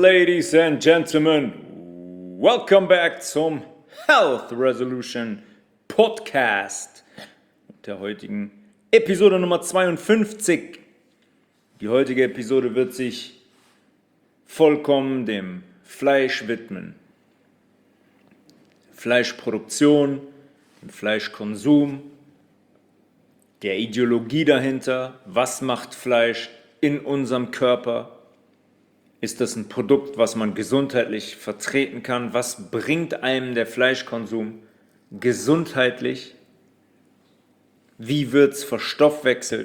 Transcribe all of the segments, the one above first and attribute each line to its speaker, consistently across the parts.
Speaker 1: Ladies and Gentlemen, welcome back zum Health Resolution Podcast der heutigen Episode Nummer 52. Die heutige Episode wird sich vollkommen dem Fleisch widmen. Fleischproduktion, dem Fleischkonsum, der Ideologie dahinter. Was macht Fleisch in unserem Körper? Ist das ein Produkt, was man gesundheitlich vertreten kann? Was bringt einem der Fleischkonsum gesundheitlich? Wie wird es verstoffwechselt?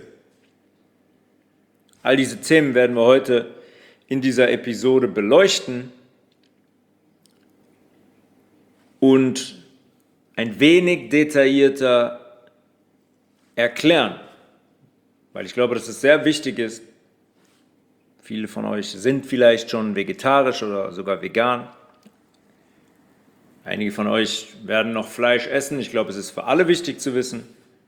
Speaker 1: All diese Themen werden wir heute in dieser Episode beleuchten und ein wenig detaillierter erklären, weil ich glaube, dass es sehr wichtig ist. Viele von euch sind vielleicht schon vegetarisch oder sogar vegan. Einige von euch werden noch Fleisch essen. Ich glaube, es ist für alle wichtig zu wissen,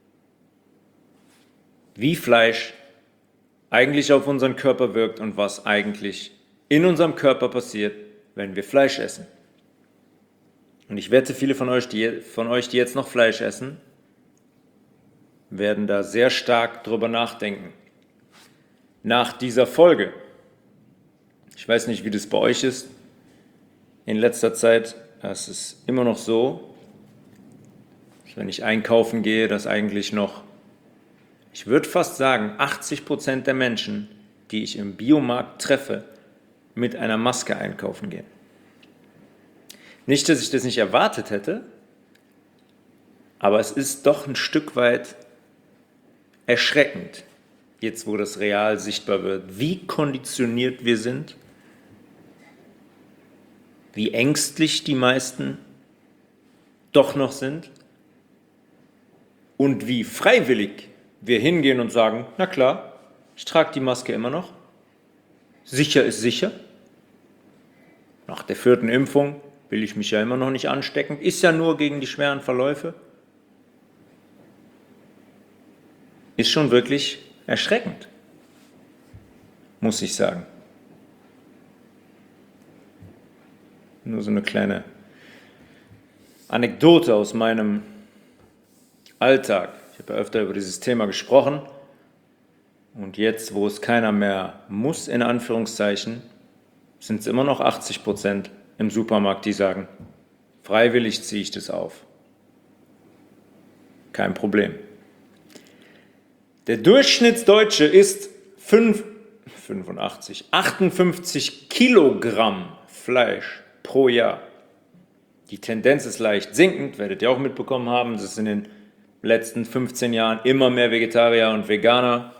Speaker 1: wie Fleisch eigentlich auf unseren Körper wirkt und was eigentlich in unserem Körper passiert, wenn wir Fleisch essen. Und ich wette, viele von euch, die jetzt noch Fleisch essen, werden da sehr stark drüber nachdenken. Nach dieser Folge. Ich weiß nicht, wie das bei euch ist. In letzter Zeit ist es immer noch so, dass wenn ich einkaufen gehe, dass eigentlich noch, ich würde fast sagen, 80% der Menschen, die ich im Biomarkt treffe, mit einer Maske einkaufen gehen. Nicht, dass ich das nicht erwartet hätte, aber es ist doch ein Stück weit erschreckend, jetzt wo das real sichtbar wird, wie konditioniert wir sind, wie ängstlich die meisten doch noch sind und wie freiwillig wir hingehen und sagen, na klar, ich trage die Maske immer noch, sicher ist sicher, nach der 4. Impfung will ich mich ja immer noch nicht anstecken, ist ja nur gegen die schweren Verläufe, ist schon wirklich erschreckend, muss ich sagen. Nur so eine kleine Anekdote aus meinem Alltag. Ich habe ja öfter über dieses Thema gesprochen und jetzt, wo es keiner mehr muss, in Anführungszeichen, sind es immer noch 80% im Supermarkt, die sagen, freiwillig ziehe ich das auf. Kein Problem. Der Durchschnittsdeutsche isst 58 Kilogramm Fleisch pro Jahr. Die Tendenz ist leicht sinkend, werdet ihr auch mitbekommen haben, dass es in den letzten 15 Jahren immer mehr Vegetarier und Veganer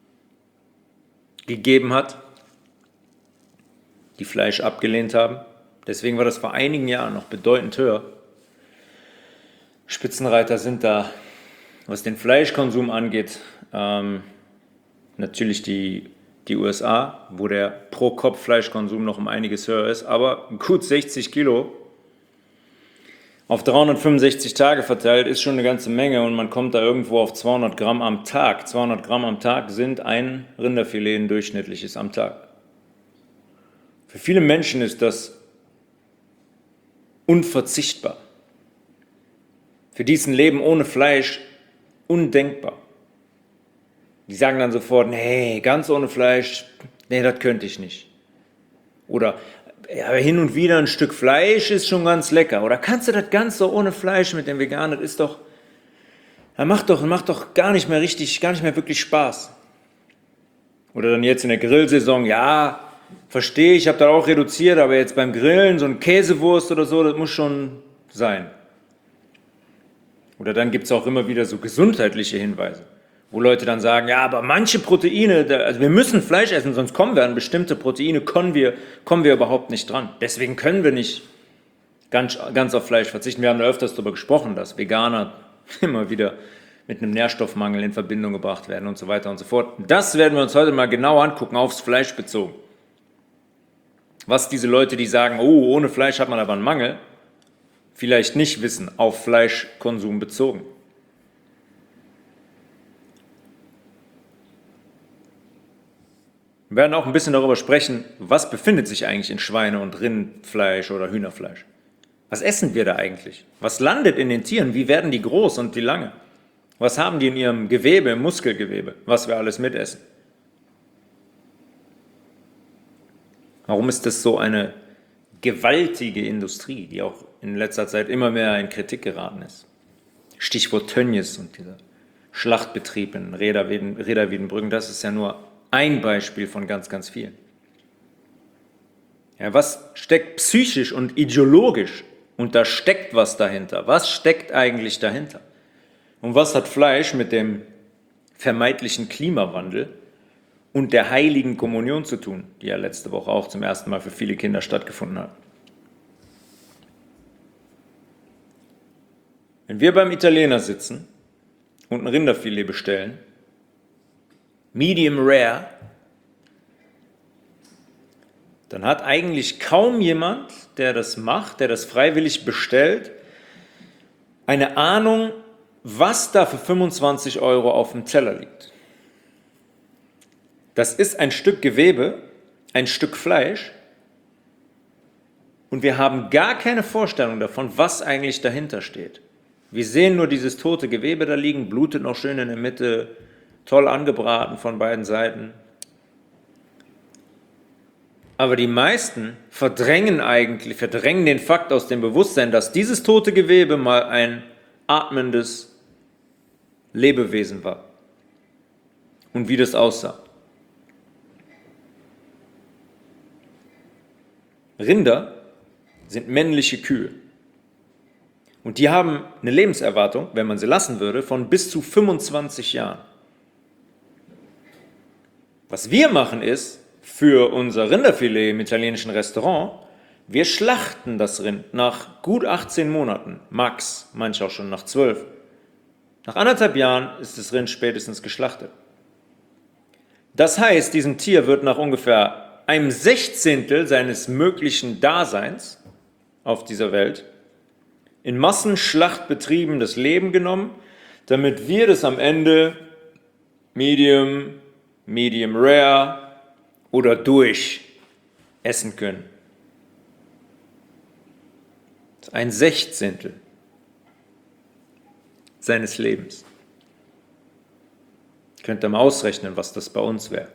Speaker 1: gegeben hat, die Fleisch abgelehnt haben. Deswegen war das vor einigen Jahren noch bedeutend höher. Spitzenreiter sind da, was den Fleischkonsum angeht, natürlich die USA, wo der Pro-Kopf-Fleischkonsum noch um einiges höher ist, aber gut 60 Kilo auf 365 Tage verteilt ist schon eine ganze Menge und man kommt da irgendwo auf 200 Gramm am Tag. 200 Gramm am Tag sind ein Rinderfilet, ein durchschnittliches am Tag. Für viele Menschen ist das unverzichtbar. Für die ist ein Leben ohne Fleisch undenkbar. Die sagen dann sofort, nee, ganz ohne Fleisch, nee, das könnte ich nicht. Oder ja, hin und wieder ein Stück Fleisch ist schon ganz lecker. Oder kannst du das ganz so ohne Fleisch mit dem Veganer, das ist doch, macht doch gar nicht mehr wirklich Spaß. Oder dann jetzt in der Grillsaison, ja, verstehe ich, habe da auch reduziert, aber jetzt beim Grillen so ein Käsewurst oder so, das muss schon sein. Oder dann gibt es auch immer wieder so gesundheitliche Hinweise, wo Leute dann sagen, ja, aber manche Proteine, also wir müssen Fleisch essen, sonst kommen wir an bestimmte Proteine, kommen wir überhaupt nicht dran. Deswegen können wir nicht ganz auf Fleisch verzichten. Wir haben da öfters darüber gesprochen, dass Veganer immer wieder mit einem Nährstoffmangel in Verbindung gebracht werden und so weiter und so fort. Das werden wir uns heute mal genau angucken, aufs Fleisch bezogen. Was diese Leute, die sagen, oh, ohne Fleisch hat man aber einen Mangel, vielleicht nicht wissen, auf Fleischkonsum bezogen. Wir werden auch ein bisschen darüber sprechen, was befindet sich eigentlich in Schweine- und Rindfleisch oder Hühnerfleisch. Was essen wir da eigentlich? Was landet in den Tieren? Wie werden die groß und wie lange? Was haben die in ihrem Gewebe, im Muskelgewebe, was wir alles mitessen? Warum ist das so eine gewaltige Industrie, die auch in letzter Zeit immer mehr in Kritik geraten ist? Stichwort Tönnies und dieser Schlachtbetrieb in Reda-Wiedenbrücken, das ist ja nur ein Beispiel von ganz, ganz vielen. Ja, was steckt psychisch und ideologisch? Und da steckt was dahinter. Was steckt eigentlich dahinter? Und was hat Fleisch mit dem vermeintlichen Klimawandel und der heiligen Kommunion zu tun, die ja letzte Woche auch zum ersten Mal für viele Kinder stattgefunden hat? Wenn wir beim Italiener sitzen und ein Rinderfilet bestellen, medium rare, dann hat eigentlich kaum jemand, der das macht, der das freiwillig bestellt, eine Ahnung, was da für 25 € auf dem Teller liegt. Das ist ein Stück Gewebe, ein Stück Fleisch und wir haben gar keine Vorstellung davon, was eigentlich dahinter steht. Wir sehen nur dieses tote Gewebe da liegen, blutet noch schön in der Mitte, toll angebraten von beiden Seiten. Aber die meisten verdrängen den Fakt aus dem Bewusstsein, dass dieses tote Gewebe mal ein atmendes Lebewesen war und wie das aussah. Rinder sind männliche Kühe und die haben eine Lebenserwartung, wenn man sie lassen würde, von bis zu 25 Jahren. Was wir machen ist, für unser Rinderfilet im italienischen Restaurant, wir schlachten das Rind nach gut 18 Monaten, max, manche auch schon nach 12. Nach 1,5 Jahren ist das Rind spätestens geschlachtet. Das heißt, diesem Tier wird nach ungefähr einem Sechzehntel seines möglichen Daseins auf dieser Welt in Massenschlachtbetrieben das Leben genommen, damit wir das am Ende medium rare oder durch essen können. Das ist ein Sechzehntel seines Lebens. Könnt ihr mal ausrechnen, was das bei uns wäre.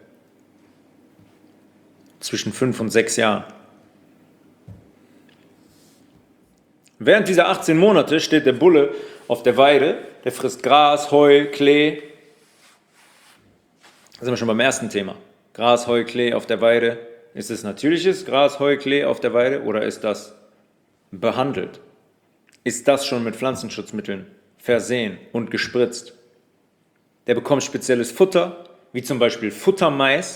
Speaker 1: Zwischen 5 und 6 Jahren. Während dieser 18 Monate steht der Bulle auf der Weide, der frisst Gras, Heu, Klee. Da sind wir schon beim ersten Thema. Gras, Heu, Klee auf der Weide. Ist es natürliches Gras, Heu, Klee auf der Weide oder ist das behandelt? Ist das schon mit Pflanzenschutzmitteln versehen und gespritzt? Der bekommt spezielles Futter, wie zum Beispiel Futtermais.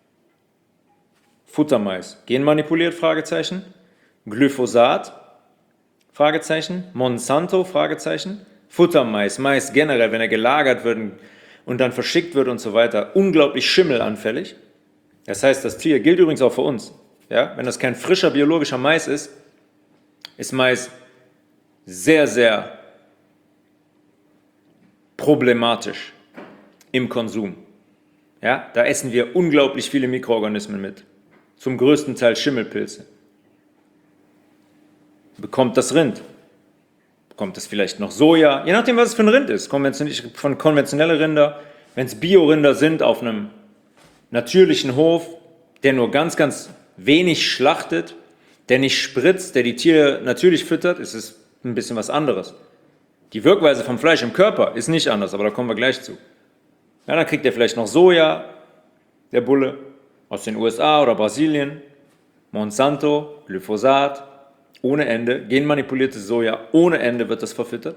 Speaker 1: Futtermais, genmanipuliert? Fragezeichen. Glyphosat? Fragezeichen. Monsanto? Fragezeichen. Futtermais, Mais generell, wenn er gelagert wird und dann verschickt wird und so weiter, unglaublich schimmelanfällig. Das heißt, das Tier gilt übrigens auch für uns. Ja? Wenn das kein frischer biologischer Mais ist Mais sehr, sehr problematisch im Konsum. Ja? Da essen wir unglaublich viele Mikroorganismen mit. Zum größten Teil Schimmelpilze. Bekommt das Rind? Bekommt es vielleicht noch Soja? Je nachdem, was es für ein Rind ist. Von konventionelle Rinder, wenn es Bio-Rinder sind auf einem natürlichen Hof, der nur ganz, ganz wenig schlachtet, der nicht spritzt, der die Tiere natürlich füttert, ist es ein bisschen was anderes. Die Wirkweise vom Fleisch im Körper ist nicht anders, aber da kommen wir gleich zu. Ja, dann kriegt er vielleicht noch Soja, der Bulle, aus den USA oder Brasilien, Monsanto, Glyphosat, ohne Ende, genmanipuliertes Soja, ohne Ende wird das verfüttert.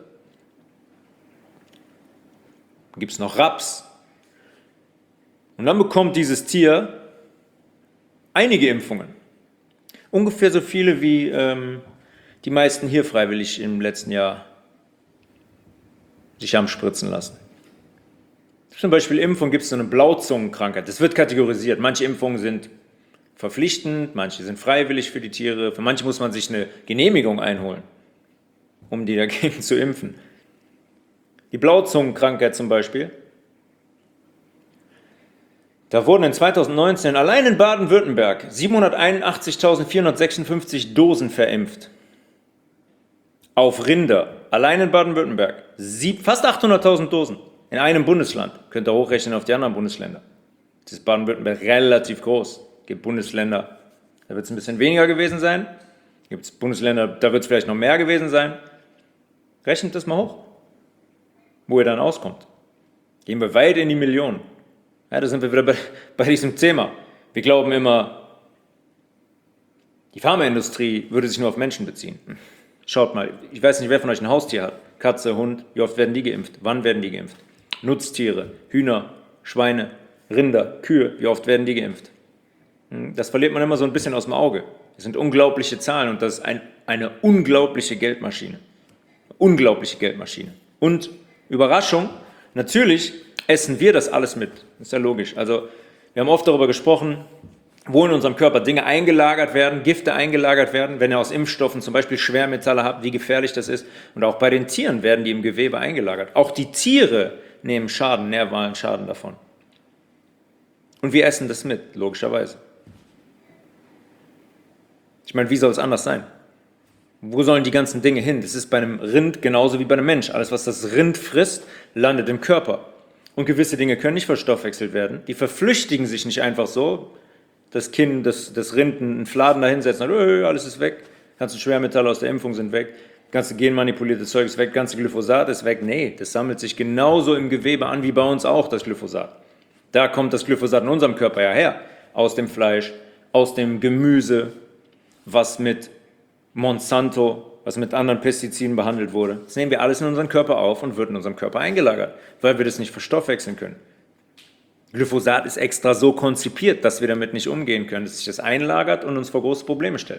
Speaker 1: Dann gibt es noch Raps. Und dann bekommt dieses Tier einige Impfungen. Ungefähr so viele wie die meisten hier freiwillig im letzten Jahr sich haben spritzen lassen. Zum Beispiel Impfung gibt es so eine Blauzungenkrankheit. Das wird kategorisiert. Manche Impfungen sind verpflichtend, manche sind freiwillig für die Tiere. Für manche muss man sich eine Genehmigung einholen, um die dagegen zu impfen. Die Blauzungenkrankheit zum Beispiel, Da wurden in 2019 allein in Baden-Württemberg 781.456 Dosen verimpft. Auf Rinder, allein in Baden-Württemberg, fast 800.000 Dosen in einem Bundesland. Könnt ihr hochrechnen auf die anderen Bundesländer. Das ist Baden-Württemberg relativ groß. Es gibt Bundesländer, da wird es ein bisschen weniger gewesen sein. Gibt es Bundesländer, da wird es vielleicht noch mehr gewesen sein. Rechnet das mal hoch, wo ihr dann auskommt. Gehen wir weit in die Millionen. Ja, da sind wir wieder bei diesem Thema. Wir glauben immer, die Pharmaindustrie würde sich nur auf Menschen beziehen. Schaut mal, ich weiß nicht, wer von euch ein Haustier hat. Katze, Hund, wie oft werden die geimpft? Wann werden die geimpft? Nutztiere, Hühner, Schweine, Rinder, Kühe, wie oft werden die geimpft? Das verliert man immer so ein bisschen aus dem Auge. Das sind unglaubliche Zahlen und das ist eine unglaubliche Geldmaschine. Unglaubliche Geldmaschine. Und Überraschung, natürlich essen wir das alles mit. Das ist ja logisch. Also wir haben oft darüber gesprochen, wo in unserem Körper Dinge eingelagert werden, Gifte eingelagert werden, wenn ihr aus Impfstoffen zum Beispiel Schwermetalle habt, wie gefährlich das ist. Und auch bei den Tieren werden die im Gewebe eingelagert. Auch die Tiere nehmen Schaden, nervalen Schaden davon. Und wir essen das mit, logischerweise. Ich meine, wie soll es anders sein? Wo sollen die ganzen Dinge hin? Das ist bei einem Rind genauso wie bei einem Mensch. Alles, was das Rind frisst, landet im Körper. Und gewisse Dinge können nicht verstoffwechselt werden. Die verflüchtigen sich nicht einfach so. Das Rind einen Fladen da hinsetzen und alles ist weg. Ganze Schwermetalle aus der Impfung sind weg. Ganze genmanipulierte Zeug ist weg. Ganze Glyphosat ist weg. Nee, das sammelt sich genauso im Gewebe an wie bei uns auch, das Glyphosat. Da kommt das Glyphosat in unserem Körper ja her. Aus dem Fleisch, aus dem Gemüse, was mit Monsanto, was mit anderen Pestiziden behandelt wurde. Das nehmen wir alles in unseren Körper auf und wird in unserem Körper eingelagert, weil wir das nicht verstoffwechseln können. Glyphosat ist extra so konzipiert, dass wir damit nicht umgehen können, dass sich das einlagert und uns vor große Probleme stellt.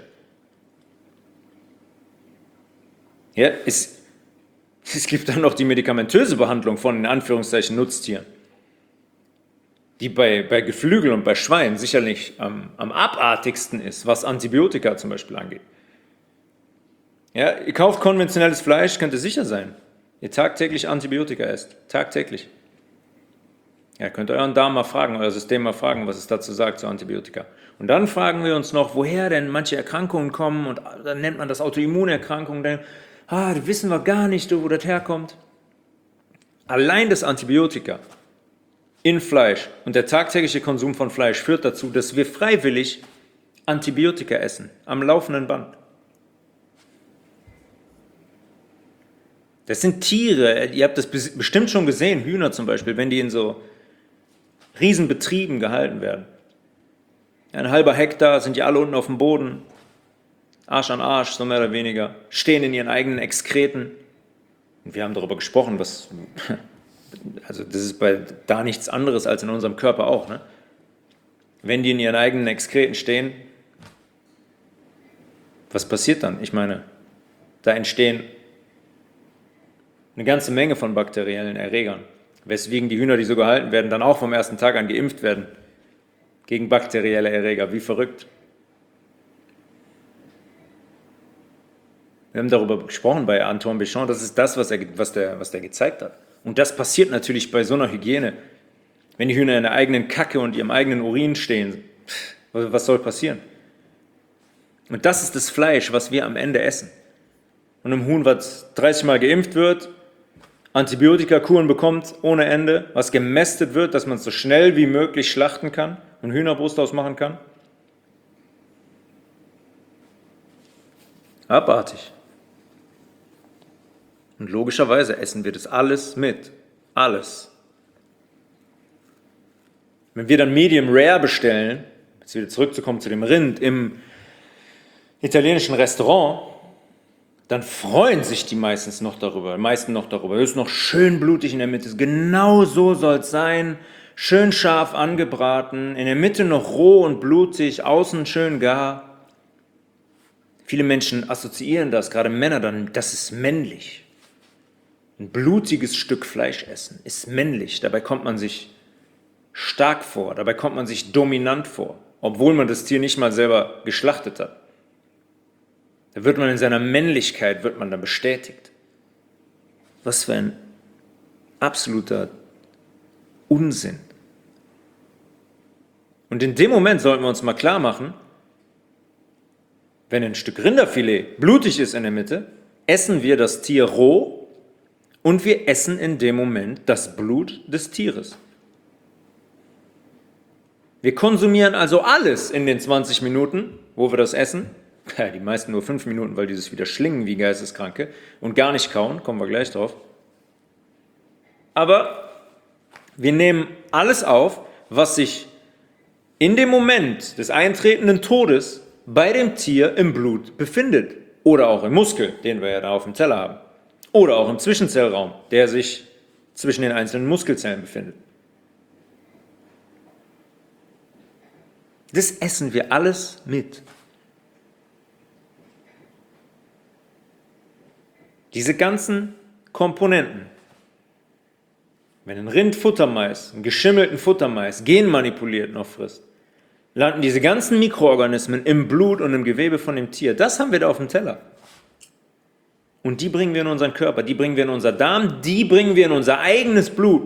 Speaker 1: Ja, es gibt dann noch die medikamentöse Behandlung von, in Anführungszeichen, Nutztieren, die bei Geflügel und bei Schweinen sicherlich am abartigsten ist, was Antibiotika zum Beispiel angeht. Ja, ihr kauft konventionelles Fleisch, könnt ihr sicher sein, ihr tagtäglich Antibiotika esst. Tagtäglich. Ja, könnt ihr euren Darm mal fragen, euer System mal fragen, was es dazu sagt, zu Antibiotika. Und dann fragen wir uns noch, woher denn manche Erkrankungen kommen, und dann nennt man das Autoimmunerkrankungen. Da wissen wir gar nicht, wo das herkommt. Allein das Antibiotika in Fleisch und der tagtägliche Konsum von Fleisch führt dazu, dass wir freiwillig Antibiotika essen, am laufenden Band. Das sind Tiere, ihr habt das bestimmt schon gesehen, Hühner zum Beispiel, wenn die in so Riesenbetrieben gehalten werden. Ein halber Hektar, sind die alle unten auf dem Boden, Arsch an Arsch, so mehr oder weniger, stehen in ihren eigenen Exkreten. Und wir haben darüber gesprochen, also das ist da nichts anderes als in unserem Körper auch. Ne? Wenn die in ihren eigenen Exkreten stehen, was passiert dann? Ich meine, da entstehen eine ganze Menge von bakteriellen Erregern, weswegen die Hühner, die so gehalten werden, dann auch vom ersten Tag an geimpft werden gegen bakterielle Erreger, wie verrückt. Wir haben darüber gesprochen bei Antoine Béchamp, das ist das, was der gezeigt hat. Und das passiert natürlich bei so einer Hygiene. Wenn die Hühner in der eigenen Kacke und ihrem eigenen Urin stehen, was soll passieren? Und das ist das Fleisch, was wir am Ende essen. Und ein Huhn, was 30 Mal geimpft wird, Antibiotikakuren bekommt ohne Ende, was gemästet wird, dass man es so schnell wie möglich schlachten kann und Hühnerbrust ausmachen kann. Abartig. Und logischerweise essen wir das alles mit. Alles. Wenn wir dann Medium Rare bestellen, jetzt wieder zurückzukommen zu dem Rind im italienischen Restaurant, dann freuen sich die meisten noch darüber. Es ist noch schön blutig in der Mitte. Genau so soll es sein. Schön scharf angebraten, in der Mitte noch roh und blutig, außen schön gar. Viele Menschen assoziieren das, gerade Männer, dann, das ist männlich. Ein blutiges Stück Fleisch essen ist männlich. Dabei kommt man sich stark vor, dabei kommt man sich dominant vor, obwohl man das Tier nicht mal selber geschlachtet hat. Da wird man in seiner Männlichkeit, dann bestätigt. Was für ein absoluter Unsinn. Und in dem Moment sollten wir uns mal klar machen, wenn ein Stück Rinderfilet blutig ist in der Mitte, essen wir das Tier roh und wir essen in dem Moment das Blut des Tieres. Wir konsumieren also alles in den 20 Minuten, wo wir das essen. Ja, die meisten nur 5 Minuten, weil dieses wieder schlingen wie Geisteskranke und gar nicht kauen, kommen wir gleich drauf. Aber wir nehmen alles auf, was sich in dem Moment des eintretenden Todes bei dem Tier im Blut befindet. Oder auch im Muskel, den wir ja da auf dem Teller haben. Oder auch im Zwischenzellraum, der sich zwischen den einzelnen Muskelzellen befindet. Das essen wir alles mit. Diese ganzen Komponenten, wenn ein Rind Futtermais, einen geschimmelten Futtermais, genmanipuliert noch frisst, landen diese ganzen Mikroorganismen im Blut und im Gewebe von dem Tier. Das haben wir da auf dem Teller. Und die bringen wir in unseren Körper, die bringen wir in unser Darm, die bringen wir in unser eigenes Blut.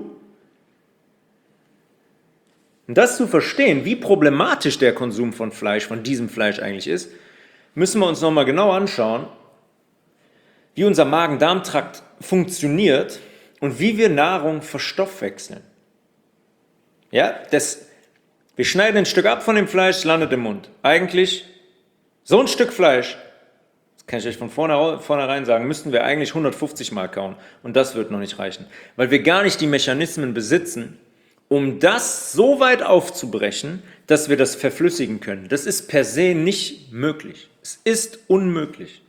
Speaker 1: Und das zu verstehen, wie problematisch der Konsum von Fleisch, von diesem Fleisch eigentlich ist, müssen wir uns nochmal genau anschauen, wie unser Magen-Darm-Trakt funktioniert und wie wir Nahrung verstoffwechseln. Ja, wir schneiden ein Stück ab von dem Fleisch, es landet im Mund. Eigentlich, so ein Stück Fleisch, das kann ich euch von vornherein sagen, müssten wir eigentlich 150 Mal kauen. Und das wird noch nicht reichen. Weil wir gar nicht die Mechanismen besitzen, um das so weit aufzubrechen, dass wir das verflüssigen können. Das ist per se nicht möglich. Es ist unmöglich.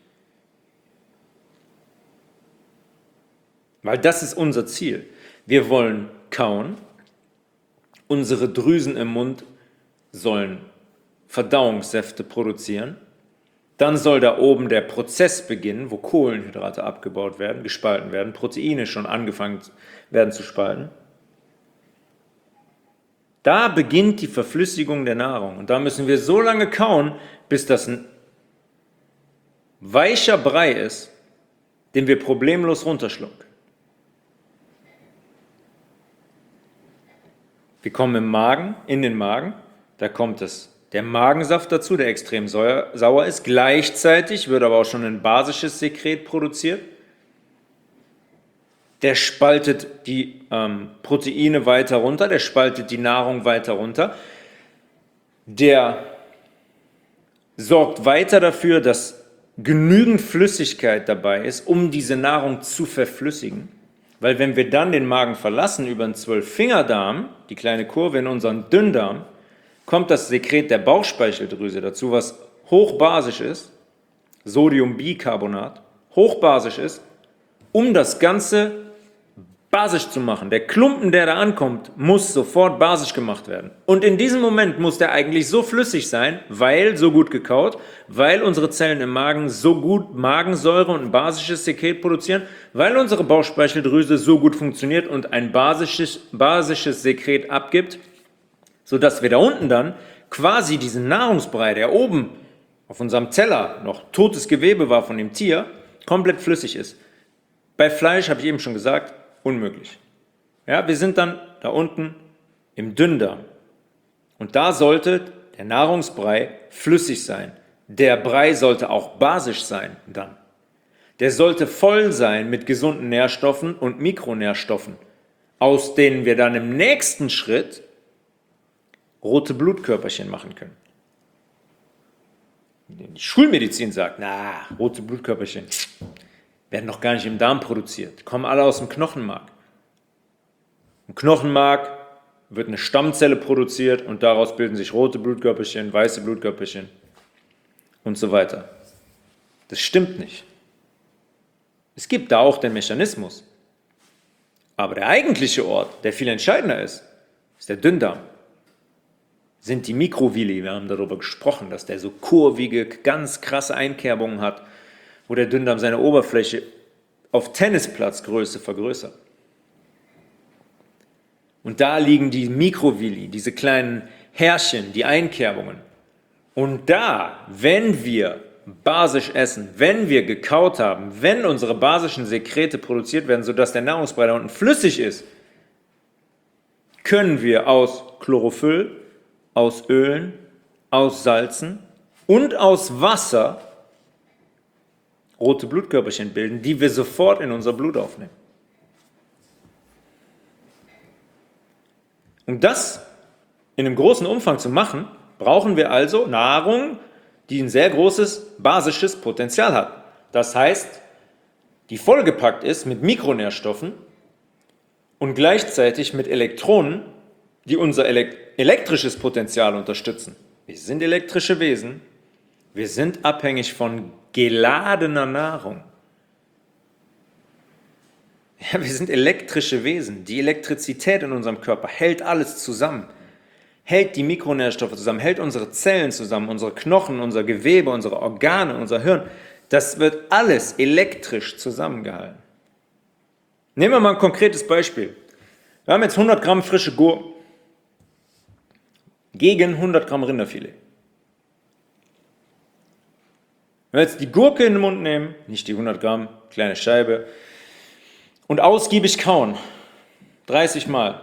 Speaker 1: Weil das ist unser Ziel. Wir wollen kauen. Unsere Drüsen im Mund sollen Verdauungssäfte produzieren. Dann soll da oben der Prozess beginnen, wo Kohlenhydrate abgebaut werden, gespalten werden, Proteine schon angefangen werden zu spalten. Da beginnt die Verflüssigung der Nahrung. Und da müssen wir so lange kauen, bis das ein weicher Brei ist, den wir problemlos runterschlucken. Wir kommen im Magen, in den Magen, da kommt der Magensaft dazu, der extrem sauer ist. Gleichzeitig wird aber auch schon ein basisches Sekret produziert. Der spaltet die Proteine weiter runter, der spaltet die Nahrung weiter runter. Der sorgt weiter dafür, dass genügend Flüssigkeit dabei ist, um diese Nahrung zu verflüssigen. Weil wenn wir dann den Magen verlassen über den 12-Fingerdarm, die kleine Kurve in unseren Dünndarm, kommt das Sekret der Bauchspeicheldrüse dazu, was hochbasisch ist, Sodiumbicarbonat, hochbasisch ist, um das Ganze basisch zu machen. Der Klumpen, der da ankommt, muss sofort basisch gemacht werden. Und in diesem Moment muss der eigentlich so flüssig sein, weil so gut gekaut, weil unsere Zellen im Magen so gut Magensäure und ein basisches Sekret produzieren, weil unsere Bauchspeicheldrüse so gut funktioniert und ein basisches Sekret abgibt, sodass wir da unten dann quasi diesen Nahrungsbrei, der oben auf unserem Teller noch totes Gewebe war von dem Tier, komplett flüssig ist. Bei Fleisch, habe ich eben schon gesagt, unmöglich. Ja, wir sind dann da unten im Dünndarm. Und da sollte der Nahrungsbrei flüssig sein. Der Brei sollte auch basisch sein dann. Der sollte voll sein mit gesunden Nährstoffen und Mikronährstoffen, aus denen wir dann im nächsten Schritt rote Blutkörperchen machen können. Die Schulmedizin sagt, rote Blutkörperchen werden noch gar nicht im Darm produziert, kommen alle aus dem Knochenmark. Im Knochenmark wird eine Stammzelle produziert und daraus bilden sich rote Blutkörperchen, weiße Blutkörperchen und so weiter. Das stimmt nicht. Es gibt da auch den Mechanismus. Aber der eigentliche Ort, der viel entscheidender ist der Dünndarm. Sind die Mikrovilli, wir haben darüber gesprochen, dass der so kurvige, ganz krasse Einkerbungen hat, wo der Dünndarm seine Oberfläche auf Tennisplatzgröße vergrößert. Und da liegen die Mikrovilli, diese kleinen Härchen, die Einkerbungen. Und da, wenn wir basisch essen, wenn wir gekaut haben, wenn unsere basischen Sekrete produziert werden, sodass der Nahrungsbrei da unten flüssig ist, können wir aus Chlorophyll, aus Ölen, aus Salzen und aus Wasser rote Blutkörperchen bilden, die wir sofort in unser Blut aufnehmen. Um das in einem großen Umfang zu machen, brauchen wir also Nahrung, die ein sehr großes basisches Potenzial hat. Das heißt, die vollgepackt ist mit Mikronährstoffen und gleichzeitig mit Elektronen, die unser elektrisches Potenzial unterstützen. Wir sind elektrische Wesen, wir sind abhängig von geladener Nahrung. Ja, wir sind elektrische Wesen. Die Elektrizität in unserem Körper hält alles zusammen, hält die Mikronährstoffe zusammen, hält unsere Zellen zusammen, unsere Knochen, unser Gewebe, unsere Organe, unser Hirn. Das wird alles elektrisch zusammengehalten. Nehmen wir mal ein konkretes Beispiel. Wir haben jetzt 100 Gramm frische Gurken gegen 100 Gramm Rinderfilet. Wenn wir jetzt die Gurke in den Mund nehmen, nicht die 100 Gramm, kleine Scheibe, und ausgiebig kauen, 30 Mal.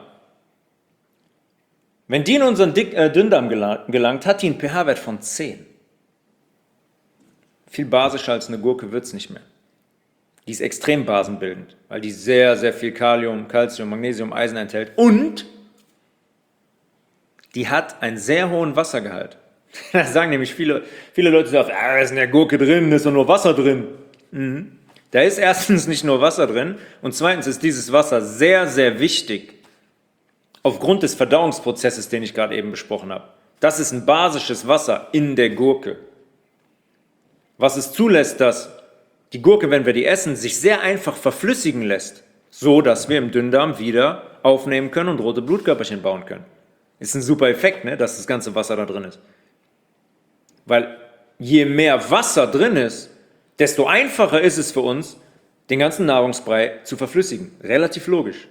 Speaker 1: Wenn die in unseren Dünndarm gelangt, hat die einen pH-Wert von 10. Viel basischer als eine Gurke wird es nicht mehr. Die ist extrem basenbildend, weil die sehr, sehr viel Kalium, Calcium, Magnesium, Eisen enthält und die hat einen sehr hohen Wassergehalt. Da sagen nämlich viele Leute so oft, da ist in der Gurke drin, da ist doch nur Wasser drin. Da ist erstens nicht nur Wasser drin und zweitens ist dieses Wasser sehr, sehr wichtig aufgrund des Verdauungsprozesses, den ich gerade eben besprochen habe. Das ist ein basisches Wasser in der Gurke. Was es zulässt, dass die Gurke, wenn wir die essen, sich sehr einfach verflüssigen lässt, so dass wir im Dünndarm wieder aufnehmen können und rote Blutkörperchen bauen können. Ist ein super Effekt, ne, dass das ganze Wasser da drin ist. Weil je mehr Wasser drin ist, desto einfacher ist es für uns, den ganzen Nahrungsbrei zu verflüssigen. Relativ logisch.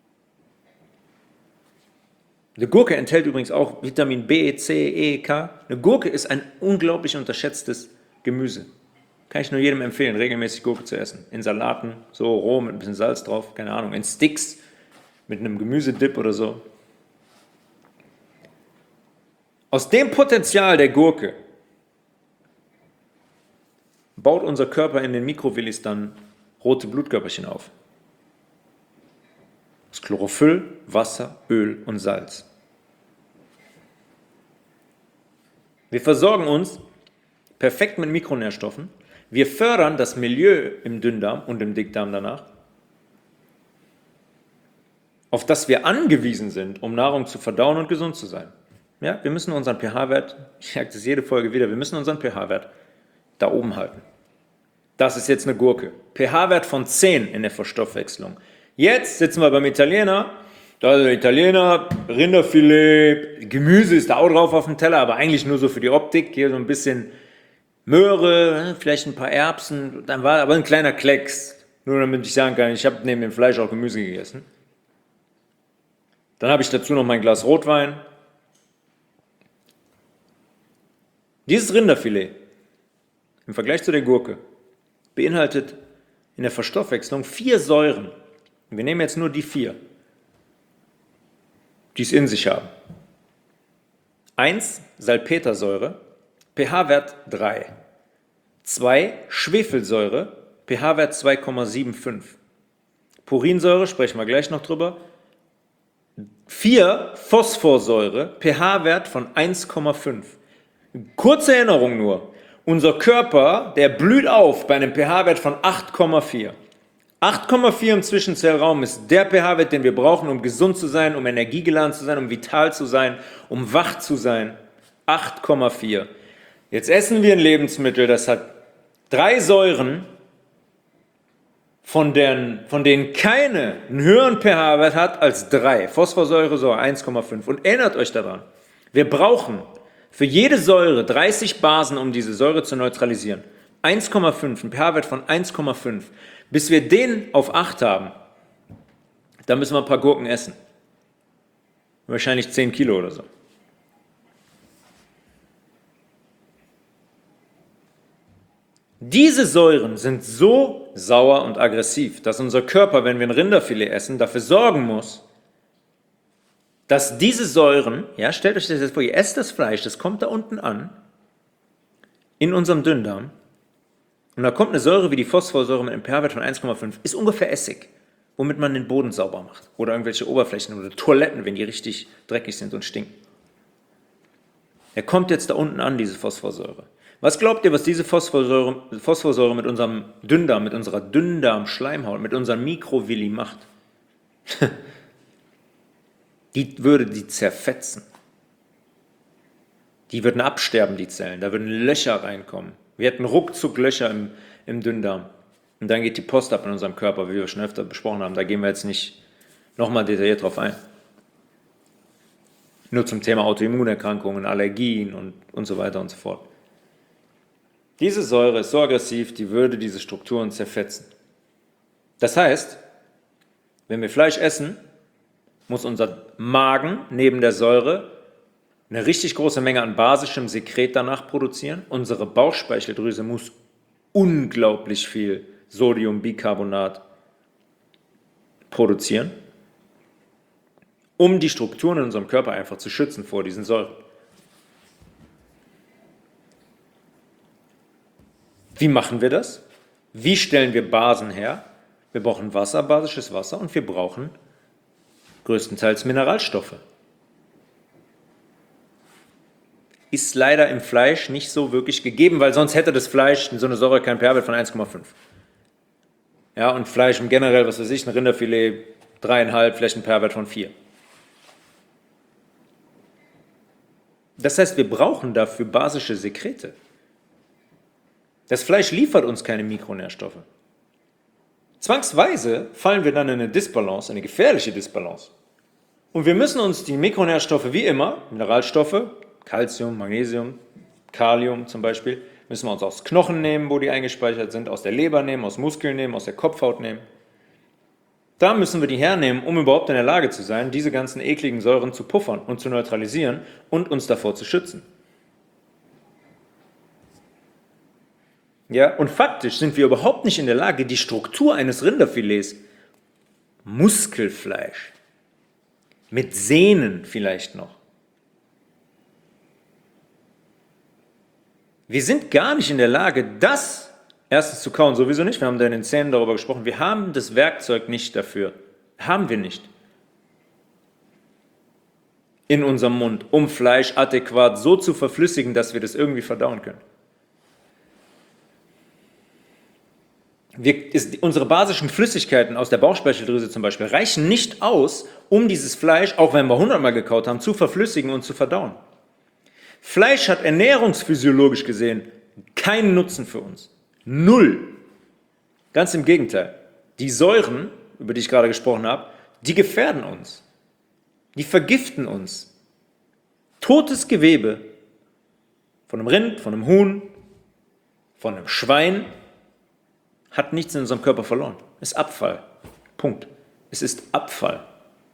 Speaker 1: Eine Gurke enthält übrigens auch Vitamin B, C, E, K. Eine Gurke ist ein unglaublich unterschätztes Gemüse. Kann ich nur jedem empfehlen, regelmäßig Gurke zu essen. In Salaten, so roh mit ein bisschen Salz drauf, keine Ahnung, in Sticks mit einem Gemüsedip oder so. Aus dem Potenzial der Gurke baut unser Körper in den Mikrovillis dann rote Blutkörperchen auf. Aus Chlorophyll, Wasser, Öl und Salz. Wir versorgen uns perfekt mit Mikronährstoffen. Wir fördern das Milieu im Dünndarm und im Dickdarm danach, auf das wir angewiesen sind, um Nahrung zu verdauen und gesund zu sein. Ja, wir müssen unseren pH-Wert, ich sage das jede Folge wieder, wir müssen unseren pH-Wert da oben halten. Das ist jetzt eine Gurke. pH-Wert von 10 in der Verstoffwechslung. Jetzt sitzen wir beim Italiener. Da ist der Italiener, Rinderfilet, Gemüse ist da auch drauf auf dem Teller, aber eigentlich nur so für die Optik. Hier so ein bisschen Möhre, vielleicht ein paar Erbsen. Dann war aber ein kleiner Klecks. Nur damit ich sagen kann, ich habe neben dem Fleisch auch Gemüse gegessen. Dann habe ich dazu noch mein Glas Rotwein. Dieses Rinderfilet im Vergleich zu der Gurke beinhaltet in der Verstoffwechslung 4 Säuren. Und wir nehmen jetzt nur die 4, die es in sich haben. 1 Salpetersäure, pH-Wert 3. 2 Schwefelsäure, pH-Wert 2,75. Purinsäure, sprechen wir gleich noch drüber. 4 Phosphorsäure, pH-Wert von 1,5. Kurze Erinnerung nur. Unser Körper, der blüht auf bei einem pH-Wert von 8,4. 8,4 im Zwischenzellraum ist der pH-Wert, den wir brauchen, um gesund zu sein, um energiegeladen zu sein, um vital zu sein, um wach zu sein. 8,4. Jetzt essen wir ein Lebensmittel, das hat 3 Säuren, von denen keine einen höheren pH-Wert hat als 3. Phosphorsäure, Säure 1,5. Und erinnert euch daran, wir brauchen für jede Säure 30 Basen, um diese Säure zu neutralisieren. 1,5, ein pH-Wert von 1,5. Bis wir den auf 8 haben, dann müssen wir ein paar Gurken essen. Wahrscheinlich 10 Kilo oder so. Diese Säuren sind so sauer und aggressiv, dass unser Körper, wenn wir ein Rinderfilet essen, dafür sorgen muss, dass diese Säuren, ja, stellt euch das jetzt vor, ihr esst das Fleisch, das kommt da unten an, in unserem Dünndarm, und da kommt eine Säure wie die Phosphorsäure mit einem pH-Wert von 1,5, ist ungefähr Essig, womit man den Boden sauber macht. Oder irgendwelche Oberflächen oder Toiletten, wenn die richtig dreckig sind und stinken. Er kommt jetzt da unten an, diese Phosphorsäure. Was glaubt ihr, was diese Phosphorsäure mit unserem Dünndarm, mit unserer Dünndarmschleimhaut, mit unseren Mikrovilli macht? Die würde die zerfetzen. Die würden absterben, die Zellen. Da würden Löcher reinkommen. Wir hätten ruckzuck Löcher im Dünndarm. Und dann geht die Post ab in unserem Körper, wie wir schon öfter besprochen haben. Da gehen wir jetzt nicht nochmal detailliert drauf ein. Nur zum Thema Autoimmunerkrankungen, Allergien und so weiter und so fort. Diese Säure ist so aggressiv, die würde diese Strukturen zerfetzen. Das heißt, wenn wir Fleisch essen, muss unser Magen neben der Säure eine richtig große Menge an basischem Sekret danach produzieren. Unsere Bauchspeicheldrüse muss unglaublich viel Sodiumbicarbonat produzieren, um die Strukturen in unserem Körper einfach zu schützen vor diesen Säuren. Wie machen wir das? Wie stellen wir Basen her? Wir brauchen Wasser, basisches Wasser, und wir brauchen größtenteils Mineralstoffe. Ist leider im Fleisch nicht so wirklich gegeben, weil sonst hätte das Fleisch so eine Säure keinen pH-Wert von 1,5. Ja, und Fleisch im generell, was weiß ich, ein Rinderfilet 3,5, vielleicht ein pH-Wert von 4. Das heißt, wir brauchen dafür basische Sekrete. Das Fleisch liefert uns keine Mikronährstoffe. Zwangsweise fallen wir dann in eine Disbalance, eine gefährliche Disbalance. Und wir müssen uns die Mikronährstoffe wie immer, Mineralstoffe, Calcium, Magnesium, Kalium zum Beispiel, müssen wir uns aus Knochen nehmen, wo die eingespeichert sind, aus der Leber nehmen, aus Muskeln nehmen, aus der Kopfhaut nehmen. Da müssen wir die hernehmen, um überhaupt in der Lage zu sein, diese ganzen ekligen Säuren zu puffern und zu neutralisieren und uns davor zu schützen. Ja, und faktisch sind wir überhaupt nicht in der Lage, die Struktur eines Rinderfilets, Muskelfleisch, mit Sehnen vielleicht noch. Wir sind gar nicht in der Lage, das erstens zu kauen, sowieso nicht, wir haben da in den Szenen darüber gesprochen, wir haben das Werkzeug nicht dafür, haben wir nicht. In unserem Mund, um Fleisch adäquat so zu verflüssigen, dass wir das irgendwie verdauen können. Unsere basischen Flüssigkeiten aus der Bauchspeicheldrüse zum Beispiel reichen nicht aus, um dieses Fleisch, auch wenn wir 100-mal gekaut haben, zu verflüssigen und zu verdauen. Fleisch hat ernährungsphysiologisch gesehen keinen Nutzen für uns. Null. Ganz im Gegenteil. Die Säuren, über die ich gerade gesprochen habe, die gefährden uns. Die vergiften uns. Totes Gewebe von einem Rind, von einem Huhn, von einem Schwein hat nichts in unserem Körper verloren. Ist Abfall. Punkt. Es ist Abfall.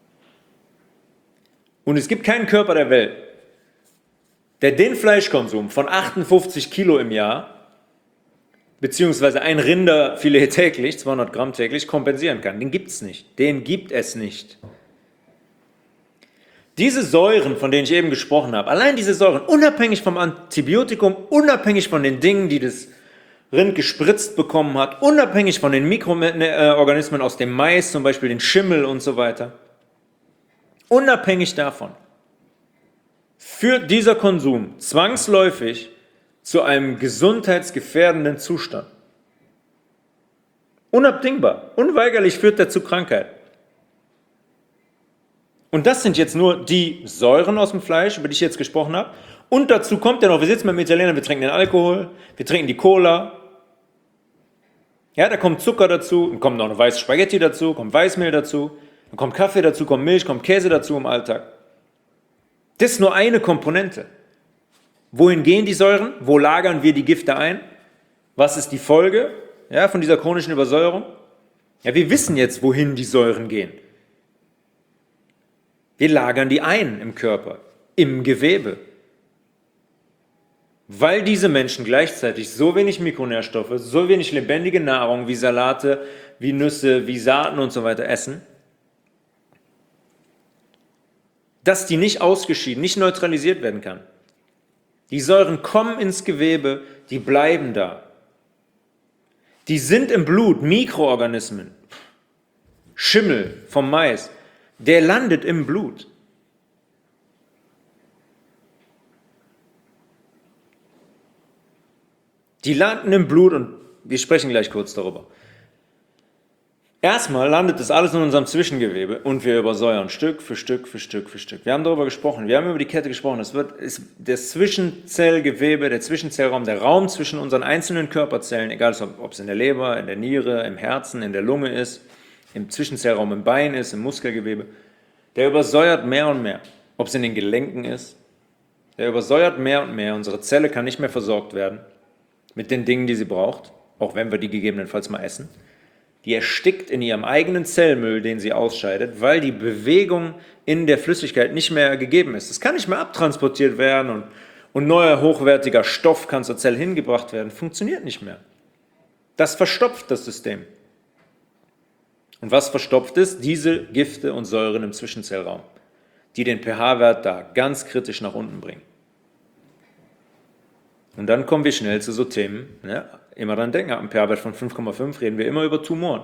Speaker 1: Und es gibt keinen Körper der Welt, der den Fleischkonsum von 58 Kilo im Jahr, beziehungsweise ein Rinderfilet täglich, 200 Gramm täglich, kompensieren kann. Den gibt es nicht. Den gibt es nicht. Diese Säuren, von denen ich eben gesprochen habe, allein diese Säuren, unabhängig vom Antibiotikum, unabhängig von den Dingen, die das Rind gespritzt bekommen hat, unabhängig von den Mikroorganismen aus dem Mais, zum Beispiel den Schimmel und so weiter, unabhängig davon, führt dieser Konsum zwangsläufig zu einem gesundheitsgefährdenden Zustand. Unabdingbar, unweigerlich führt er zu Krankheit. Und das sind jetzt nur die Säuren aus dem Fleisch, über die ich jetzt gesprochen habe. Und dazu kommt ja noch, wir sitzen mit dem Italiener, wir trinken den Alkohol, wir trinken die Cola. Ja, da kommt Zucker dazu, dann kommt noch eine weiße Spaghetti dazu, kommt Weißmehl dazu, dann kommt Kaffee dazu, kommt Milch, kommt Käse dazu im Alltag. Das ist nur eine Komponente. Wohin gehen die Säuren? Wo lagern wir die Gifte ein? Was ist die Folge, ja, von dieser chronischen Übersäuerung? Ja, wir wissen jetzt, wohin die Säuren gehen. Wir lagern die ein im Körper, im Gewebe. Weil diese Menschen gleichzeitig so wenig Mikronährstoffe, so wenig lebendige Nahrung wie Salate, wie Nüsse, wie Saaten und so weiter essen, dass die nicht ausgeschieden, nicht neutralisiert werden kann. Die Säuren kommen ins Gewebe, die bleiben da. Die sind im Blut, Mikroorganismen. Schimmel vom Mais, der landet im Blut. Die landen im Blut und wir sprechen gleich kurz darüber. Erstmal landet das alles in unserem Zwischengewebe und wir übersäuern Stück für Stück für Stück für Stück. Wir haben darüber gesprochen, wir haben über die Kette gesprochen. Das ist das Zwischenzellgewebe, der Zwischenzellraum, der Raum zwischen unseren einzelnen Körperzellen, egal ob es in der Leber, in der Niere, im Herzen, in der Lunge ist, im Zwischenzellraum im Bein ist, im Muskelgewebe, der übersäuert mehr und mehr. Ob es in den Gelenken ist, der übersäuert mehr und mehr. Unsere Zelle kann nicht mehr versorgt werden mit den Dingen, die sie braucht, auch wenn wir die gegebenenfalls mal essen. Die erstickt in ihrem eigenen Zellmüll, den sie ausscheidet, weil die Bewegung in der Flüssigkeit nicht mehr gegeben ist. Es kann nicht mehr abtransportiert werden und neuer, hochwertiger Stoff kann zur Zelle hingebracht werden. Funktioniert nicht mehr. Das verstopft das System. Und was verstopft ist? Diese Gifte und Säuren im Zwischenzellraum, die den pH-Wert da ganz kritisch nach unten bringen. Und dann kommen wir schnell zu so Themen, ne? Immer dran denken, ab einem pH-Wert von 5,5 reden wir immer über Tumoren.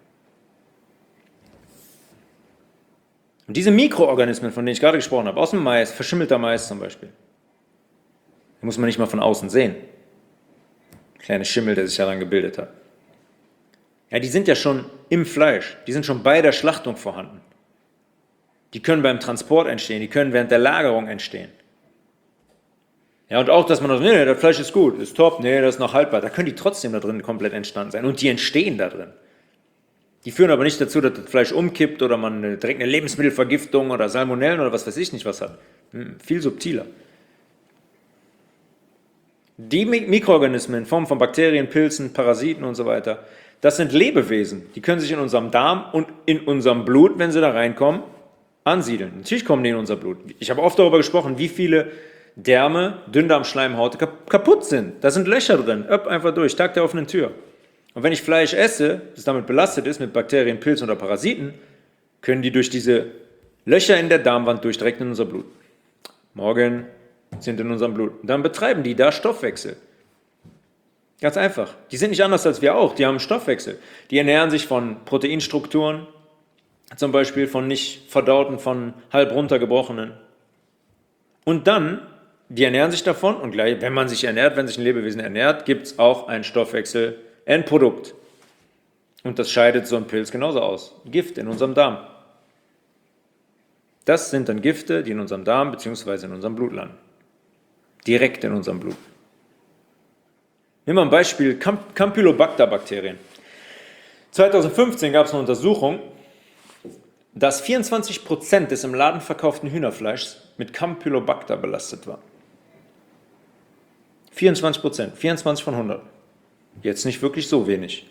Speaker 1: Und diese Mikroorganismen, von denen ich gerade gesprochen habe, aus dem Mais, verschimmelter Mais zum Beispiel, die muss man nicht mal von außen sehen. Kleine Schimmel, der sich daran gebildet hat. Ja, die sind ja schon im Fleisch, die sind schon bei der Schlachtung vorhanden. Die können beim Transport entstehen, die können während der Lagerung entstehen. Ja, und auch, dass man sagt, nee, das Fleisch ist gut, ist top, nee, das ist noch haltbar. Da können die trotzdem da drin komplett entstanden sein. Und die entstehen da drin. Die führen aber nicht dazu, dass das Fleisch umkippt oder man direkt eine Lebensmittelvergiftung oder Salmonellen oder was weiß ich nicht was hat. Viel subtiler. Die Mikroorganismen in Form von Bakterien, Pilzen, Parasiten und so weiter, das sind Lebewesen. Die können sich in unserem Darm und in unserem Blut, wenn sie da reinkommen, ansiedeln. Natürlich kommen die in unser Blut. Ich habe oft darüber gesprochen, wie viele Därme, Dünndarmschleimhaut kaputt sind. Da sind Löcher drin. Einfach durch, Tag der offenen Tür. Und wenn ich Fleisch esse, das damit belastet ist mit Bakterien, Pilzen oder Parasiten, können die durch diese Löcher in der Darmwand durch direkt in unser Blut. Morgen sind in unserem Blut. Und dann betreiben die da Stoffwechsel. Ganz einfach. Die sind nicht anders als wir auch. Die haben einen Stoffwechsel. Die ernähren sich von Proteinstrukturen, zum Beispiel von nicht verdauten, von halb runtergebrochenen. Und dann, die ernähren sich davon und gleich, wenn man sich ernährt, wenn sich ein Lebewesen ernährt, gibt es auch ein Stoffwechsel-Endprodukt. Und das scheidet so ein Pilz genauso aus. Gift in unserem Darm. Das sind dann Gifte, die in unserem Darm bzw. in unserem Blut landen. Direkt in unserem Blut. Nehmen wir ein Beispiel, Campylobacter-Bakterien. 2015 gab es eine Untersuchung, dass 24% des im Laden verkauften Hühnerfleischs mit Campylobacter belastet war. 24%, 24 von 100. Jetzt nicht wirklich so wenig.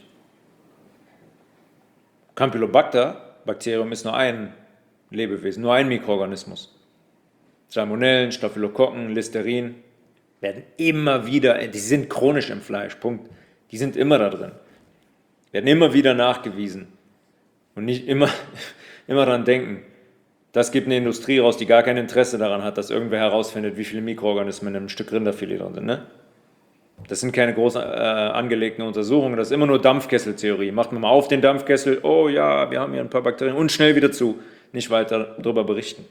Speaker 1: Campylobacter-Bakterium ist nur ein Lebewesen, nur ein Mikroorganismus. Salmonellen, Staphylokokken, Listerin werden immer wieder, die sind chronisch im Fleisch, Punkt. Die sind immer da drin. Werden immer wieder nachgewiesen. Und nicht immer daran denken, das gibt eine Industrie raus, die gar kein Interesse daran hat, dass irgendwer herausfindet, wie viele Mikroorganismen in einem Stück Rinderfilet drin sind. Ne? Das sind keine groß angelegten Untersuchungen, das ist immer nur Dampfkesseltheorie. Macht man mal auf den Dampfkessel, oh ja, wir haben hier ein paar Bakterien und schnell wieder zu, nicht weiter darüber berichten.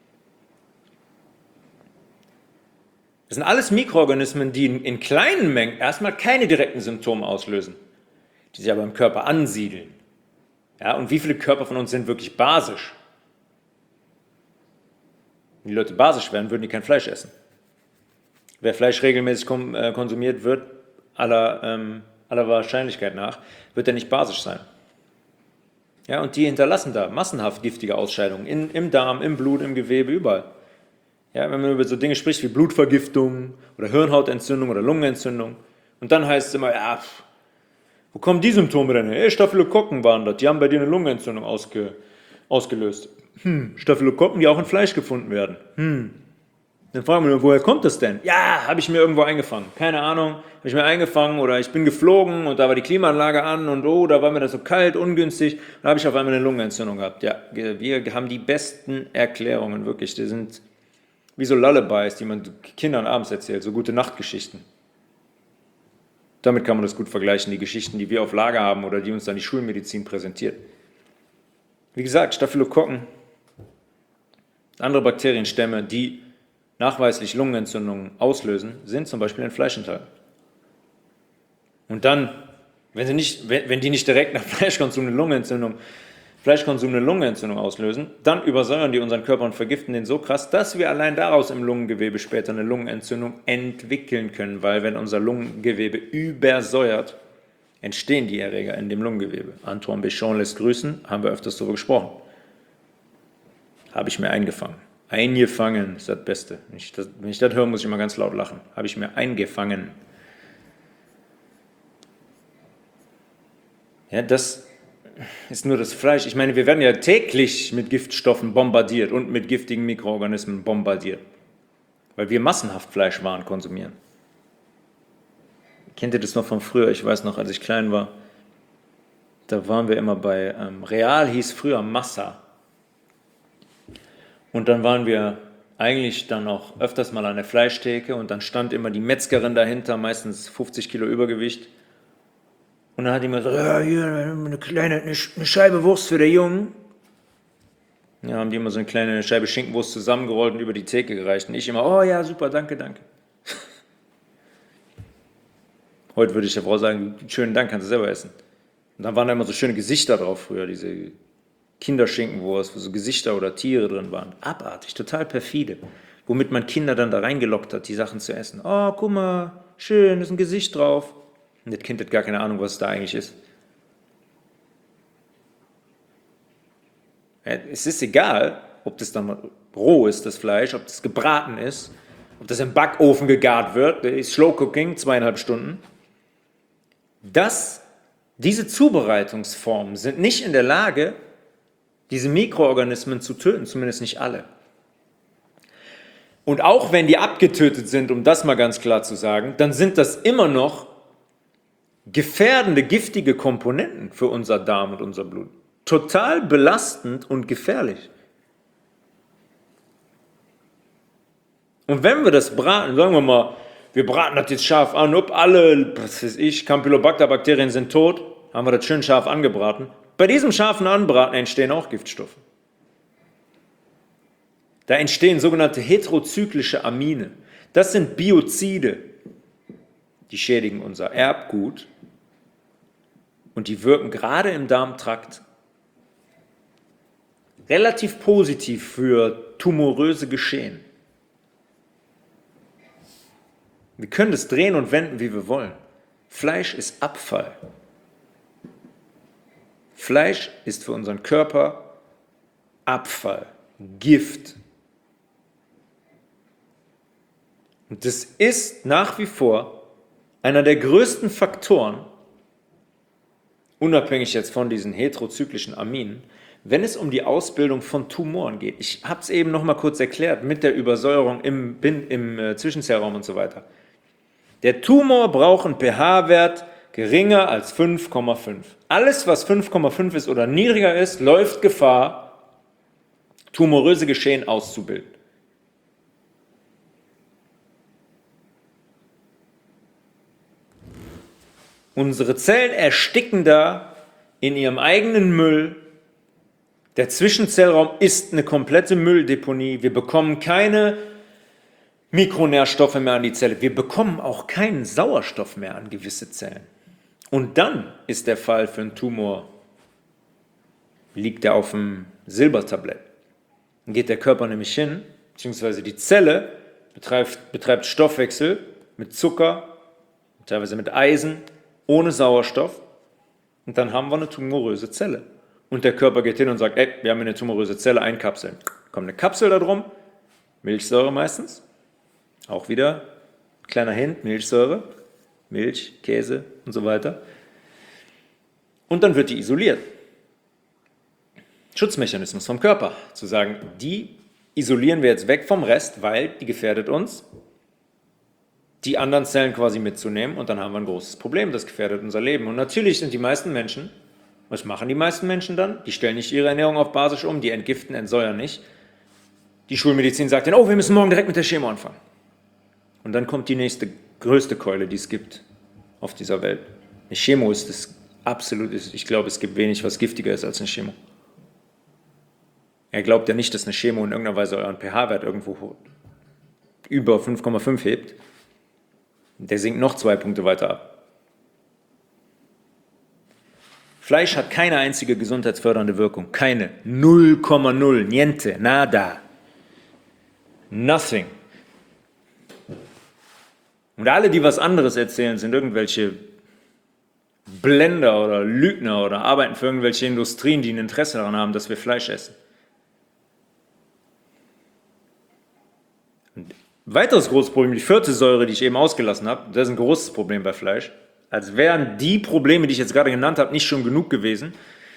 Speaker 1: Das sind alles Mikroorganismen, die in kleinen Mengen erstmal keine direkten Symptome auslösen, die sich aber im Körper ansiedeln. Ja, und wie viele Körper von uns sind wirklich basisch? Wenn die Leute basisch wären, würden die kein Fleisch essen. Wer Fleisch regelmäßig konsumiert, wird aller Wahrscheinlichkeit nach, wird er nicht basisch sein. Ja, und die hinterlassen da massenhaft giftige Ausscheidungen im Darm, im Blut, im Gewebe, überall. Ja, wenn man über so Dinge spricht wie Blutvergiftung oder Hirnhautentzündung oder Lungenentzündung, und dann heißt es immer, ja, wo kommen die Symptome denn her? Staphylokokken waren das, die haben bei dir eine Lungenentzündung ausgelöst. Staphylokokken, die auch in Fleisch gefunden werden. Dann fragen wir, woher kommt das denn? Ja, habe ich mir irgendwo eingefangen. Keine Ahnung, habe ich mir eingefangen oder ich bin geflogen und da war die Klimaanlage an und oh, da war mir das so kalt, ungünstig. Und da habe ich auf einmal eine Lungenentzündung gehabt. Ja, wir haben die besten Erklärungen, wirklich. Die sind wie so Lullabies, die man Kindern abends erzählt, so gute Nachtgeschichten. Damit kann man das gut vergleichen, die Geschichten, die wir auf Lager haben oder die uns dann die Schulmedizin präsentiert. Wie gesagt, Staphylokokken, andere Bakterienstämme, die nachweislich Lungenentzündungen auslösen, sind zum Beispiel in Fleisch enthalten. Und dann, wenn die nicht direkt nach Fleischkonsum eine Lungenentzündung auslösen, dann übersäuern die unseren Körper und vergiften den so krass, dass wir allein daraus im Lungengewebe später eine Lungenentzündung entwickeln können, weil wenn unser Lungengewebe übersäuert, entstehen die Erreger in dem Lungengewebe. Antoine Béchamp lässt grüßen, haben wir öfters darüber gesprochen. Habe ich mir eingefangen. Eingefangen ist das Beste. Wenn ich das höre, muss ich immer ganz laut lachen. Habe ich mir eingefangen. Ja, das ist nur das Fleisch. Ich meine, wir werden ja täglich mit Giftstoffen bombardiert und mit giftigen Mikroorganismen bombardiert, weil wir massenhaft Fleischwaren konsumieren. Kennt ihr das noch von früher? Ich weiß noch, als ich klein war, da waren wir immer bei Real, hieß früher Massa. Und dann waren wir eigentlich dann auch öfters mal an der Fleischtheke und dann stand immer die Metzgerin dahinter, meistens 50 Kilo Übergewicht. Und dann hat die immer so, ja, hier eine Scheibe Wurst für den Jungen. Ja, haben die immer so eine kleine Scheibe Schinkenwurst zusammengerollt und über die Theke gereicht. Und ich immer, oh ja, super, danke, danke. Heute würde ich der Frau sagen, schönen Dank, kannst du selber essen. Und dann waren da immer so schöne Gesichter drauf früher, diese Kinderschinkenwurst, wo so Gesichter oder Tiere drin waren. Abartig, total perfide. Womit man Kinder dann da reingelockt hat, die Sachen zu essen. Oh, guck mal, schön, ist ein Gesicht drauf. Und das Kind hat gar keine Ahnung, was es da eigentlich ist. Ja, es ist egal, ob das dann roh ist, das Fleisch, ob das gebraten ist, ob das im Backofen gegart wird, das ist Slow Cooking, 2,5 Stunden. Diese Zubereitungsformen sind nicht in der Lage, diese Mikroorganismen zu töten, zumindest nicht alle. Und auch wenn die abgetötet sind, um das mal ganz klar zu sagen, dann sind das immer noch gefährdende, giftige Komponenten für unser Darm und unser Blut. Total belastend und gefährlich. Und wenn wir das braten, sagen wir mal, wir braten das jetzt scharf an, ob alle, was weiß ich, Campylobacter-Bakterien sind tot, haben wir das schön scharf angebraten. Bei diesem scharfen Anbraten entstehen auch Giftstoffe. Da entstehen sogenannte heterozyklische Amine. Das sind Biozide, die schädigen unser Erbgut und die wirken gerade im Darmtrakt relativ positiv für tumoröse Geschehen. Wir können das drehen und wenden, wie wir wollen. Fleisch ist Abfall. Fleisch ist für unseren Körper Abfall, Gift. Und das ist nach wie vor einer der größten Faktoren, unabhängig jetzt von diesen heterozyklischen Aminen, wenn es um die Ausbildung von Tumoren geht. Ich habe es eben noch mal kurz erklärt mit der Übersäuerung im Zwischenzellraum und so weiter. Der Tumor braucht einen pH-Wert geringer als 5,5. Alles, was 5,5 ist oder niedriger ist, läuft Gefahr, tumoröse Geschehen auszubilden. Unsere Zellen ersticken da in ihrem eigenen Müll. Der Zwischenzellraum ist eine komplette Mülldeponie. Wir bekommen keine Mikronährstoffe mehr an die Zelle. Wir bekommen auch keinen Sauerstoff mehr an gewisse Zellen. Und dann ist der Fall für einen Tumor, liegt er auf dem Silbertablett. Dann geht der Körper nämlich hin, beziehungsweise die Zelle betreibt Stoffwechsel mit Zucker, teilweise mit Eisen, ohne Sauerstoff. Und dann haben wir eine tumoröse Zelle. Und der Körper geht hin und sagt, ey, wir haben eine tumoröse Zelle, einkapseln. Kommt eine Kapsel da drum, Milchsäure meistens. Auch wieder kleiner Hint, Milchsäure, Milch, Käse und so weiter. Und dann wird die isoliert. Schutzmechanismus vom Körper, zu sagen, die isolieren wir jetzt weg vom Rest, weil die gefährdet uns, die anderen Zellen quasi mitzunehmen und dann haben wir ein großes Problem, das gefährdet unser Leben. Und natürlich sind die meisten Menschen, was machen die meisten Menschen dann? Die stellen nicht ihre Ernährung auf basisch um, die entgiften, entsäuern nicht. Die Schulmedizin sagt dann, oh, wir müssen morgen direkt mit der Chemo anfangen. Und dann kommt die nächste, größte Keule, die es gibt auf dieser Welt. Eine Chemo ist das absolut, ich glaube, es gibt wenig, was giftiger ist als eine Chemo. Er glaubt ja nicht, dass eine Chemo in irgendeiner Weise euren pH-Wert irgendwo über 5,5 hebt. Der sinkt noch 2 Punkte weiter ab. Fleisch hat keine einzige gesundheitsfördernde Wirkung. Keine. 0,0. Niente. Nada. Nothing. Und alle, die was anderes erzählen, sind irgendwelche Blender oder Lügner oder arbeiten für irgendwelche Industrien, die ein Interesse daran haben, dass wir Fleisch essen. Und weiteres großes Problem, die 4. Säure, die ich eben ausgelassen habe, das ist ein großes Problem bei Fleisch. Als wären die Probleme, die ich jetzt gerade genannt habe, nicht schon genug gewesen,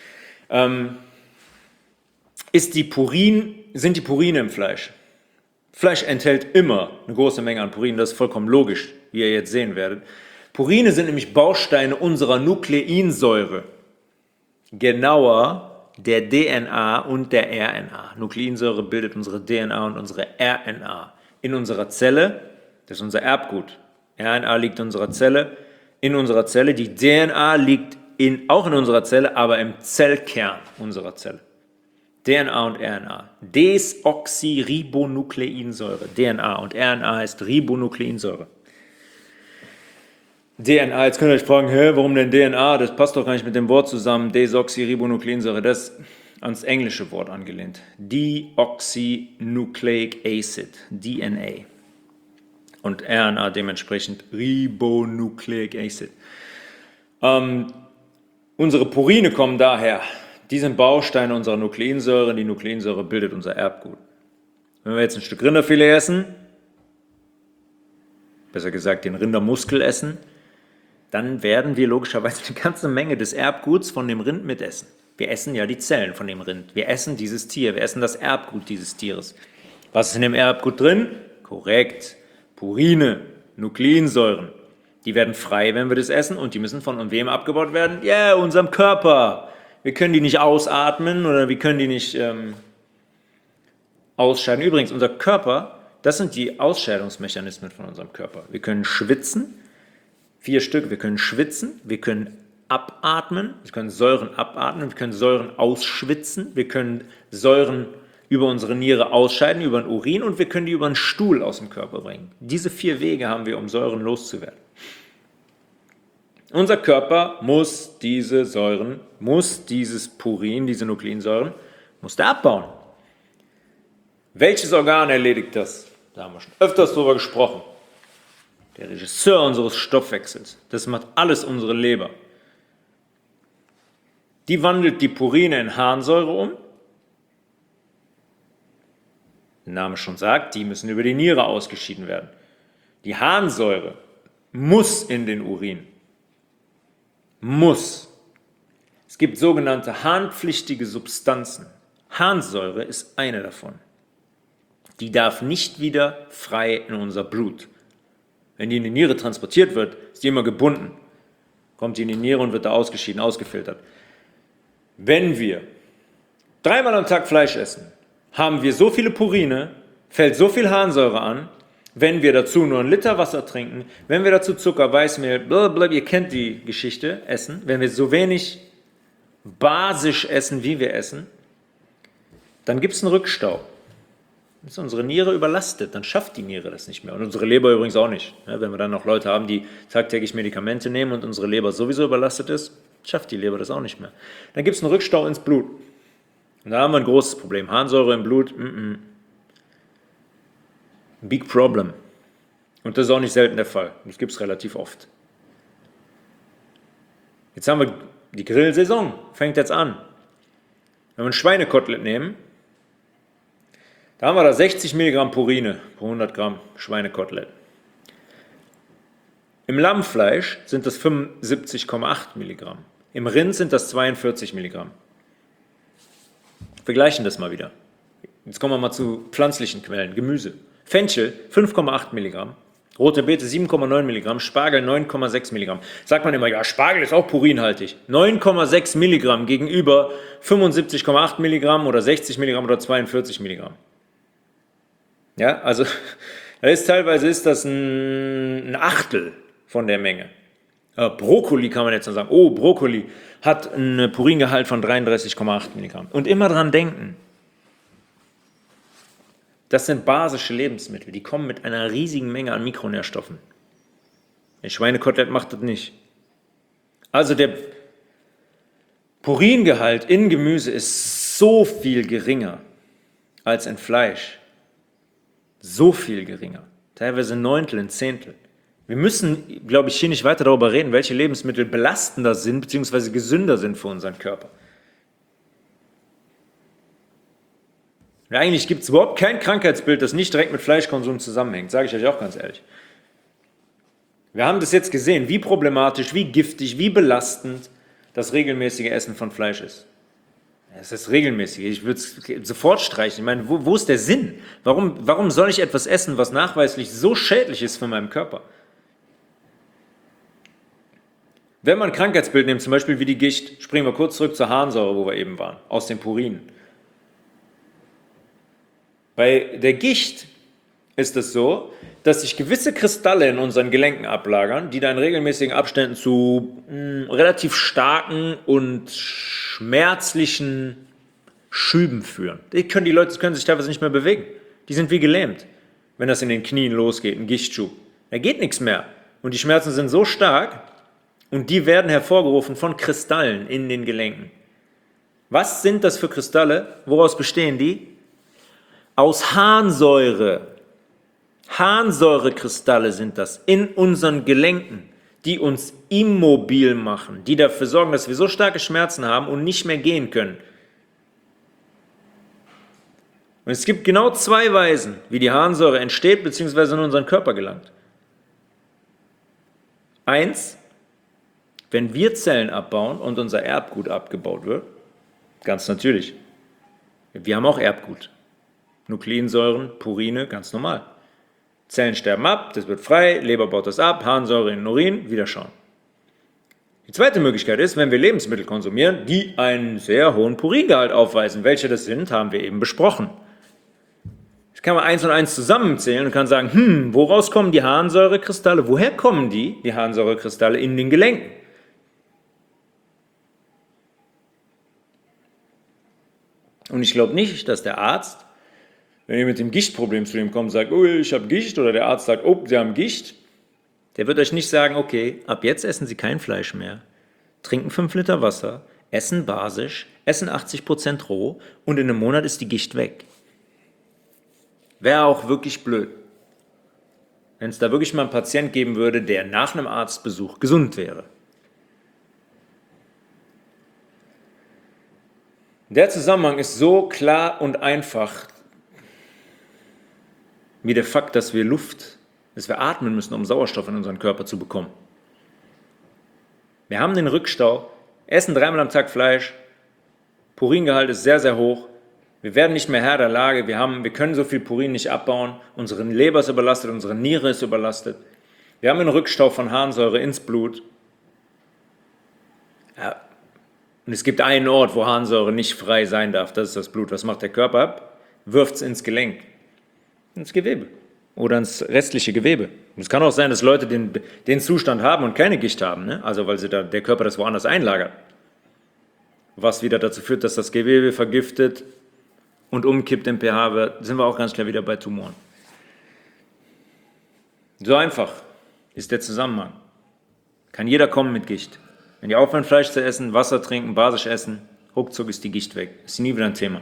Speaker 1: sind die Purine im Fleisch. Fleisch enthält immer eine große Menge an Purinen, das ist vollkommen logisch, wie ihr jetzt sehen werdet. Purine sind nämlich Bausteine unserer Nukleinsäure, genauer der DNA und der RNA. Nukleinsäure bildet unsere DNA und unsere RNA. In unserer Zelle, das ist unser Erbgut. RNA liegt in unserer Zelle, die DNA liegt auch in unserer Zelle, aber im Zellkern unserer Zelle. DNA und RNA. Desoxyribonukleinsäure. DNA und RNA heißt Ribonukleinsäure. DNA, jetzt könnt ihr euch fragen, warum denn DNA? Das passt doch gar nicht mit dem Wort zusammen. Desoxyribonukleinsäure, das ist ans englische Wort angelehnt. Deoxynucleic Acid, DNA. Und RNA dementsprechend Ribonucleic Acid. Unsere Purine kommen daher. Die sind Bausteine unserer Nukleinsäure. Die Nukleinsäure bildet unser Erbgut. Wenn wir jetzt ein Stück Rinderfilet essen, besser gesagt den Rindermuskel essen, dann werden wir logischerweise eine ganze Menge des Erbguts von dem Rind mitessen. Wir essen ja die Zellen von dem Rind. Wir essen dieses Tier. Wir essen das Erbgut dieses Tieres. Was ist in dem Erbgut drin? Korrekt. Purine, Nukleinsäuren. Die werden frei, wenn wir das essen, und die müssen von wem abgebaut werden? Ja, unserem Körper. Wir können die nicht ausatmen oder wir können die nicht ausscheiden. Übrigens, unser Körper, das sind die Ausscheidungsmechanismen von unserem Körper. Wir können schwitzen, 4 Stück, wir können schwitzen, wir können abatmen, wir können Säuren abatmen, wir können Säuren ausschwitzen, wir können Säuren über unsere Niere ausscheiden, über den Urin, und wir können die über den Stuhl aus dem Körper bringen. Diese 4 Wege haben wir, um Säuren loszuwerden. Unser Körper muss diese Säuren, muss dieses Purin, diese Nukleinsäuren, muss der abbauen. Welches Organ erledigt das? Da haben wir schon öfters drüber gesprochen. Der Regisseur unseres Stoffwechsels. Das macht alles unsere Leber. Die wandelt die Purine in Harnsäure um. Der Name schon sagt, die müssen über die Niere ausgeschieden werden. Die Harnsäure muss in den Urin. Muss. Es gibt sogenannte harnpflichtige Substanzen. Harnsäure ist eine davon. Die darf nicht wieder frei in unser Blut. Wenn die in die Niere transportiert wird, ist die immer gebunden. Kommt die in die Niere und wird da ausgeschieden, ausgefiltert. Wenn wir 3-mal am Tag Fleisch essen, haben wir so viele Purine, fällt so viel Harnsäure an. Wenn wir dazu nur 1 Liter Wasser trinken, wenn wir dazu Zucker, Weißmehl, blablabla, ihr kennt die Geschichte, essen, wenn wir so wenig basisch essen, wie wir essen, dann gibt es einen Rückstau. Dann ist unsere Niere überlastet, dann schafft die Niere das nicht mehr. Und unsere Leber übrigens auch nicht. Ja, wenn wir dann noch Leute haben, die tagtäglich Medikamente nehmen und unsere Leber sowieso überlastet ist, schafft die Leber das auch nicht mehr. Dann gibt es einen Rückstau ins Blut. Und da haben wir ein großes Problem. Harnsäure im Blut, Big Problem. Und das ist auch nicht selten der Fall. Das gibt es relativ oft. Jetzt haben wir die Grillsaison, fängt jetzt an. Wenn wir ein Schweinekotelett nehmen, da haben wir da 60 Milligramm Purine pro 100 Gramm Schweinekotelett. Im Lammfleisch sind das 75,8 Milligramm. Im Rind sind das 42 Milligramm. Vergleichen das mal wieder. Jetzt kommen wir mal zu pflanzlichen Quellen. Gemüse. Fenchel 5,8 Milligramm. Rote Beete 7,9 Milligramm, Spargel 9,6 Milligramm. Sagt man immer, ja, Spargel ist auch purinhaltig. 9,6 Milligramm gegenüber 75,8 Milligramm oder 60 Milligramm oder 42 Milligramm. Ja, also teilweise ist das ein Achtel von der Menge. Brokkoli kann man jetzt noch sagen. Oh, Brokkoli hat einen Puringehalt von 33,8 Milligramm. Und immer dran denken, das sind basische Lebensmittel, die kommen mit einer riesigen Menge an Mikronährstoffen. Ein Schweinekotelett macht das nicht. Also der Puringehalt in Gemüse ist so viel geringer als in Fleisch. So viel geringer. Teilweise ein Neuntel, ein Zehntel. Wir müssen, glaube ich, hier nicht weiter darüber reden, welche Lebensmittel belastender sind bzw. gesünder sind für unseren Körper. Ja, eigentlich gibt es überhaupt kein Krankheitsbild, das nicht direkt mit Fleischkonsum zusammenhängt, sage ich euch auch ganz ehrlich. Wir haben das jetzt gesehen, wie problematisch, wie giftig, wie belastend das regelmäßige Essen von Fleisch ist. Es ist regelmäßig, ich würde es sofort streichen. Ich meine, wo ist der Sinn? Warum soll ich etwas essen, was nachweislich so schädlich ist für meinen Körper? Wenn man ein Krankheitsbild nimmt, zum Beispiel wie die Gicht, springen wir kurz zurück zur Harnsäure, wo wir eben waren, aus den Purinen. Bei der Gicht ist es so, dass sich gewisse Kristalle in unseren Gelenken ablagern, die da in regelmäßigen Abständen zu relativ starken und schmerzlichen Schüben führen. Die Leute können sich teilweise nicht mehr bewegen. Die sind wie gelähmt, wenn das in den Knien losgeht, ein Gichtschub. Da geht nichts mehr. Und die Schmerzen sind so stark und die werden hervorgerufen von Kristallen in den Gelenken. Was sind das für Kristalle? Woraus bestehen die? Aus Harnsäure. Harnsäurekristalle sind das in unseren Gelenken, die uns immobil machen, die dafür sorgen, dass wir so starke Schmerzen haben und nicht mehr gehen können. Und es gibt genau zwei Weisen, wie die Harnsäure entsteht bzw. in unseren Körper gelangt. Eins, wenn wir Zellen abbauen und unser Erbgut abgebaut wird, ganz natürlich. Wir haben auch Erbgut. Nukleinsäuren, Purine, ganz normal. Zellen sterben ab, das wird frei, Leber baut das ab, Harnsäure in den Urin, wieder schauen. Die zweite Möglichkeit ist, wenn wir Lebensmittel konsumieren, die einen sehr hohen Puringehalt aufweisen. Welche das sind, haben wir eben besprochen. Jetzt kann man 1 und 1 zusammenzählen und kann sagen, woraus kommen die Harnsäurekristalle? Woher kommen die Harnsäurekristalle in den Gelenken? Und ich glaube nicht, dass der Arzt, wenn ihr mit dem Gichtproblem zu ihm kommt und sagt, oh, ich habe Gicht, oder der Arzt sagt, oh, Sie haben Gicht, der wird euch nicht sagen, okay, ab jetzt essen Sie kein Fleisch mehr, trinken 5 Liter Wasser, essen basisch, essen 80% roh und in einem Monat ist die Gicht weg. Wäre auch wirklich blöd, wenn es da wirklich mal einen Patient geben würde, der nach einem Arztbesuch gesund wäre. Der Zusammenhang ist so klar und einfach, wie der Fakt, dass wir atmen müssen, um Sauerstoff in unseren Körper zu bekommen. Wir haben den Rückstau, essen 3-mal am Tag Fleisch, Puringehalt ist sehr, sehr hoch, wir werden nicht mehr Herr der Lage, wir können so viel Purin nicht abbauen, unsere Leber ist überlastet, unsere Niere ist überlastet, wir haben einen Rückstau von Harnsäure ins Blut. Ja. Und es gibt einen Ort, wo Harnsäure nicht frei sein darf, das ist das Blut. Was macht der Körper ab? Wirft es ins Gelenk. Ins Gewebe oder ins restliche Gewebe. Und es kann auch sein, dass Leute den Zustand haben und keine Gicht haben, ne? Also weil der Körper das woanders einlagert. Was wieder dazu führt, dass das Gewebe vergiftet und umkippt im pH-Wert, sind wir auch ganz schnell wieder bei Tumoren. So einfach ist der Zusammenhang. Kann jeder kommen mit Gicht. Wenn ihr aufhören, Fleisch zu essen, Wasser trinken, basisch essen, ruckzuck ist die Gicht weg. Ist nie wieder ein Thema.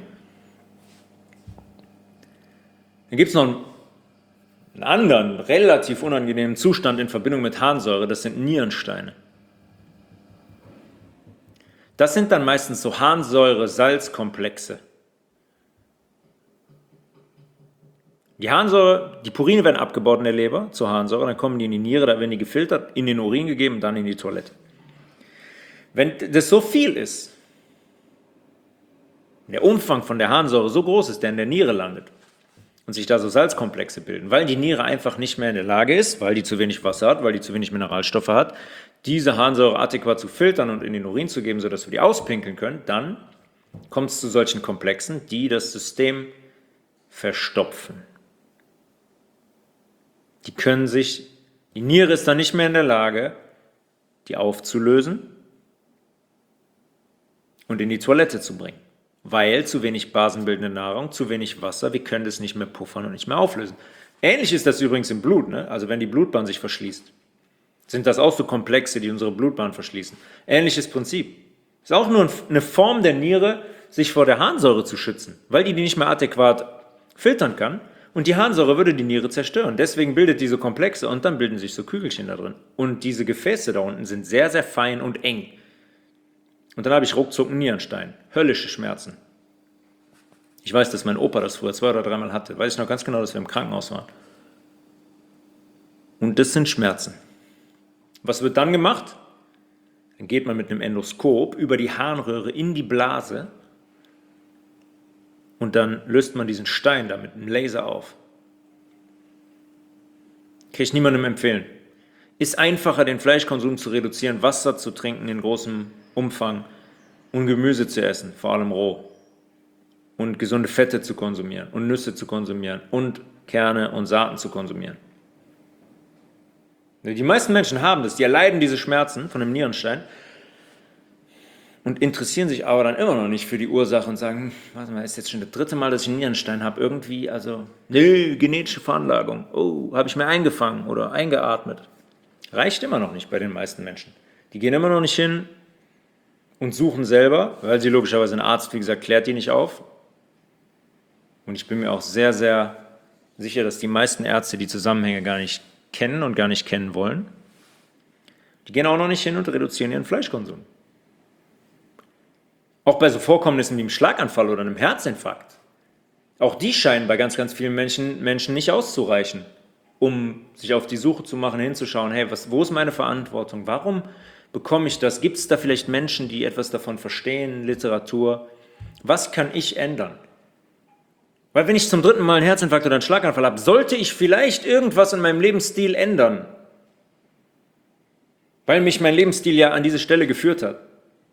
Speaker 1: Dann gibt es noch einen anderen, relativ unangenehmen Zustand in Verbindung mit Harnsäure, das sind Nierensteine. Das sind dann meistens so Harnsäure-Salzkomplexe. Die Purine werden abgebaut in der Leber zur Harnsäure, dann kommen die in die Niere, da werden die gefiltert, in den Urin gegeben und dann in die Toilette. Wenn das so viel ist, der Umfang von der Harnsäure so groß ist, der in der Niere landet und sich da so Salzkomplexe bilden, weil die Niere einfach nicht mehr in der Lage ist, weil die zu wenig Wasser hat, weil die zu wenig Mineralstoffe hat, diese Harnsäure adäquat zu filtern und in den Urin zu geben, sodass wir die auspinkeln können, dann kommt es zu solchen Komplexen, die das System verstopfen. Die Niere ist dann nicht mehr in der Lage, die aufzulösen und in die Toilette zu bringen. Weil zu wenig basenbildende Nahrung, zu wenig Wasser, wir können das nicht mehr puffern und nicht mehr auflösen. Ähnlich ist das übrigens im Blut, ne? Also wenn die Blutbahn sich verschließt, sind das auch so Komplexe, die unsere Blutbahn verschließen. Ähnliches Prinzip. Ist auch nur eine Form der Niere, sich vor der Harnsäure zu schützen, weil die nicht mehr adäquat filtern kann und die Harnsäure würde die Niere zerstören. Deswegen bildet diese Komplexe und dann bilden sich so Kügelchen da drin. Und diese Gefäße da unten sind sehr, sehr fein und eng. Und dann habe ich ruckzuck einen Nierenstein. Höllische Schmerzen. Ich weiß, dass mein Opa das früher 2 oder 3 Mal hatte. Weiß ich noch ganz genau, dass wir im Krankenhaus waren. Und das sind Schmerzen. Was wird dann gemacht? Dann geht man mit einem Endoskop über die Harnröhre in die Blase und dann löst man diesen Stein da mit einem Laser auf. Kann ich niemandem empfehlen. Ist einfacher, den Fleischkonsum zu reduzieren, Wasser zu trinken in großem Umfang und Gemüse zu essen, vor allem roh. Und gesunde Fette zu konsumieren und Nüsse zu konsumieren und Kerne und Saaten zu konsumieren. Die meisten Menschen haben das, die erleiden diese Schmerzen von einem Nierenstein und interessieren sich aber dann immer noch nicht für die Ursache und sagen, warte mal, ist jetzt schon das 3. Mal, dass ich einen Nierenstein habe, irgendwie, genetische Veranlagung, habe ich mir eingefangen oder eingeatmet. Reicht immer noch nicht bei den meisten Menschen. Die gehen immer noch nicht hin und suchen selber, weil sie logischerweise ein Arzt, wie gesagt, klärt die nicht auf. Und ich bin mir auch sehr, sehr sicher, dass die meisten Ärzte die Zusammenhänge gar nicht kennen und gar nicht kennen wollen. Die gehen auch noch nicht hin und reduzieren ihren Fleischkonsum. Auch bei so Vorkommnissen wie einem Schlaganfall oder einem Herzinfarkt. Auch die scheinen bei ganz, ganz vielen Menschen nicht auszureichen, um sich auf die Suche zu machen, hinzuschauen, hey, wo ist meine Verantwortung? Warum bekomme ich das? Gibt es da vielleicht Menschen, die etwas davon verstehen, Literatur? Was kann ich ändern? Weil wenn ich zum 3. Mal einen Herzinfarkt oder einen Schlaganfall habe, sollte ich vielleicht irgendwas in meinem Lebensstil ändern. Weil mich mein Lebensstil ja an diese Stelle geführt hat.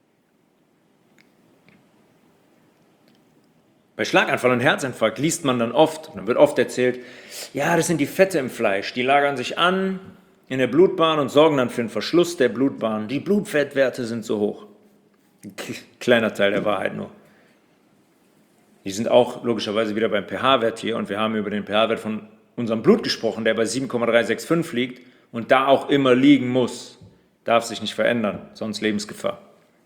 Speaker 1: Bei Schlaganfall und Herzinfarkt liest man dann oft, und dann wird oft erzählt, ja, das sind die Fette im Fleisch, die lagern sich an in der Blutbahn und sorgen dann für den Verschluss der Blutbahn. Die Blutfettwerte sind so hoch. Kleiner Teil der Wahrheit nur. Die sind auch logischerweise wieder beim pH-Wert hier und wir haben über den pH-Wert von unserem Blut gesprochen, der bei 7,365 liegt und da auch immer liegen muss. Darf sich nicht verändern, sonst Lebensgefahr.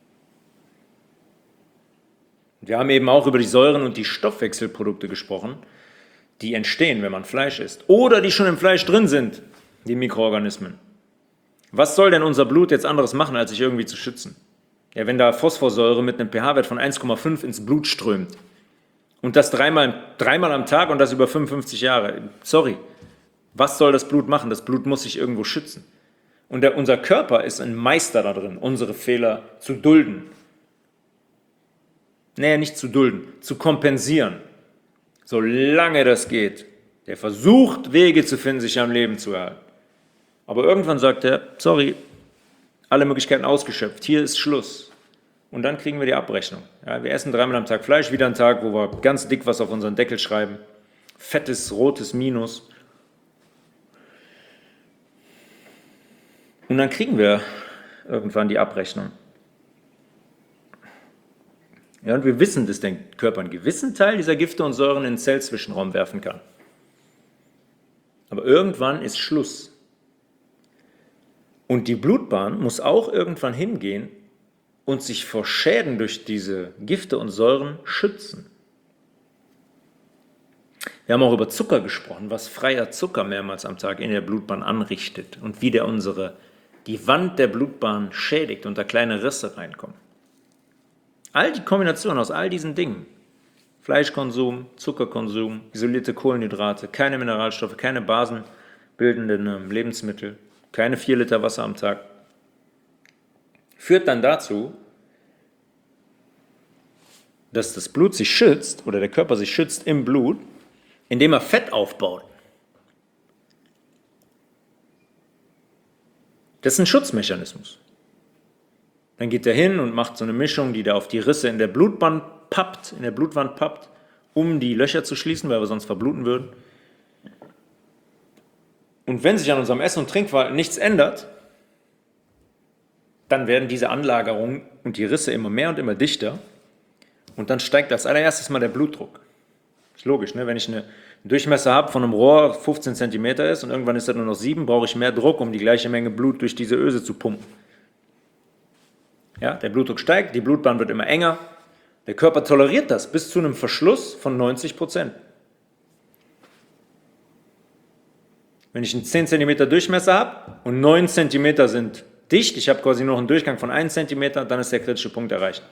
Speaker 1: Wir haben eben auch über die Säuren und die Stoffwechselprodukte gesprochen, die entstehen, wenn man Fleisch isst oder die schon im Fleisch drin sind, die Mikroorganismen. Was soll denn unser Blut jetzt anderes machen, als sich irgendwie zu schützen? Ja, wenn da Phosphorsäure mit einem pH-Wert von 1,5 ins Blut strömt und das dreimal am Tag und das über 55 Jahre, sorry, was soll das Blut machen? Das Blut muss sich irgendwo schützen. Und unser Körper ist ein Meister da drin, unsere Fehler zu dulden. Nee, nicht zu dulden, zu kompensieren, solange das geht. Der versucht, Wege zu finden, sich am Leben zu erhalten. Aber irgendwann sagt er, sorry, alle Möglichkeiten ausgeschöpft, hier ist Schluss. Und dann kriegen wir die Abrechnung. Ja, wir essen 3-mal am Tag Fleisch, wieder ein Tag, wo wir ganz dick was auf unseren Deckel schreiben. Fettes, rotes Minus. Und dann kriegen wir irgendwann die Abrechnung. Ja, und wir wissen, dass der Körper einen gewissen Teil dieser Gifte und Säuren in den Zellzwischenraum werfen kann. Aber irgendwann ist Schluss. Und die Blutbahn muss auch irgendwann hingehen und sich vor Schäden durch diese Gifte und Säuren schützen. Wir haben auch über Zucker gesprochen, was freier Zucker mehrmals am Tag in der Blutbahn anrichtet und wie der die Wand der Blutbahn schädigt und da kleine Risse reinkommen. All die Kombinationen aus all diesen Dingen, Fleischkonsum, Zuckerkonsum, isolierte Kohlenhydrate, keine Mineralstoffe, keine basenbildenden Lebensmittel, keine 4 Liter Wasser am Tag, führt dann dazu, dass das Blut sich schützt oder der Körper sich schützt im Blut, indem er Fett aufbaut. Das ist ein Schutzmechanismus. Dann geht er hin und macht so eine Mischung, die da auf die Risse in der Blutwand pappt, um die Löcher zu schließen, weil wir sonst verbluten würden. Und wenn sich an unserem Essen- und Trinkverhalten nichts ändert, dann werden diese Anlagerungen und die Risse immer mehr und immer dichter und dann steigt als allererstes mal der Blutdruck. Ist logisch, ne? Wenn ich einen Durchmesser habe von einem Rohr, 15 cm ist und irgendwann ist das nur noch 7, brauche ich mehr Druck, um die gleiche Menge Blut durch diese Öse zu pumpen. Ja, der Blutdruck steigt, die Blutbahn wird immer enger, der Körper toleriert das bis zu einem Verschluss von 90%. Wenn ich einen 10 cm Durchmesser habe und 9 cm sind dicht, ich habe quasi noch einen Durchgang von 1 cm, dann ist der kritische Punkt erreicht.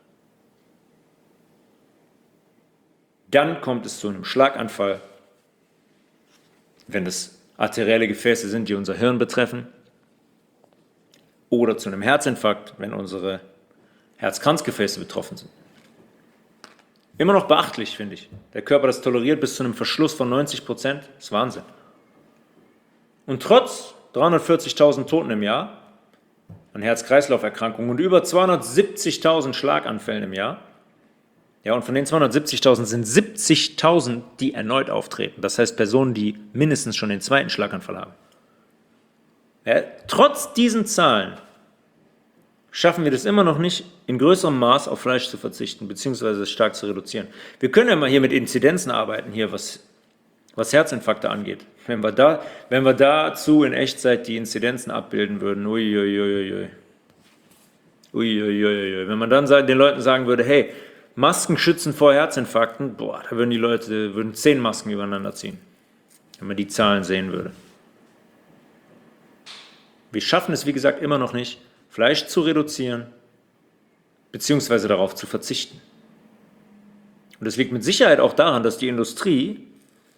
Speaker 1: Dann kommt es zu einem Schlaganfall, wenn es arterielle Gefäße sind, die unser Hirn betreffen, oder zu einem Herzinfarkt, wenn unsere Herzkranzgefäße betroffen sind. Immer noch beachtlich, finde ich. Der Körper das toleriert bis zu einem Verschluss von 90%, das ist Wahnsinn. Und trotz 340.000 Toten im Jahr an Herz-Kreislauf-Erkrankungen und über 270.000 Schlaganfällen im Jahr, ja, und von den 270.000 sind 70.000, die erneut auftreten. Das heißt Personen, die mindestens schon den zweiten Schlaganfall haben. Ja, trotz diesen Zahlen schaffen wir das immer noch nicht, in größerem Maß auf Fleisch zu verzichten, beziehungsweise es stark zu reduzieren. Wir können ja mal hier mit Inzidenzen arbeiten, hier was Herzinfarkte angeht. Wenn wir dazu in Echtzeit die Inzidenzen abbilden würden, uiuiuiui. Wenn man dann den Leuten sagen würde, hey, Masken schützen vor Herzinfarkten, da würden die Leute 10 Masken übereinander ziehen, wenn man die Zahlen sehen würde. Wir schaffen es, wie gesagt, immer noch nicht, Fleisch zu reduzieren, beziehungsweise darauf zu verzichten. Und das liegt mit Sicherheit auch daran, dass die Industrie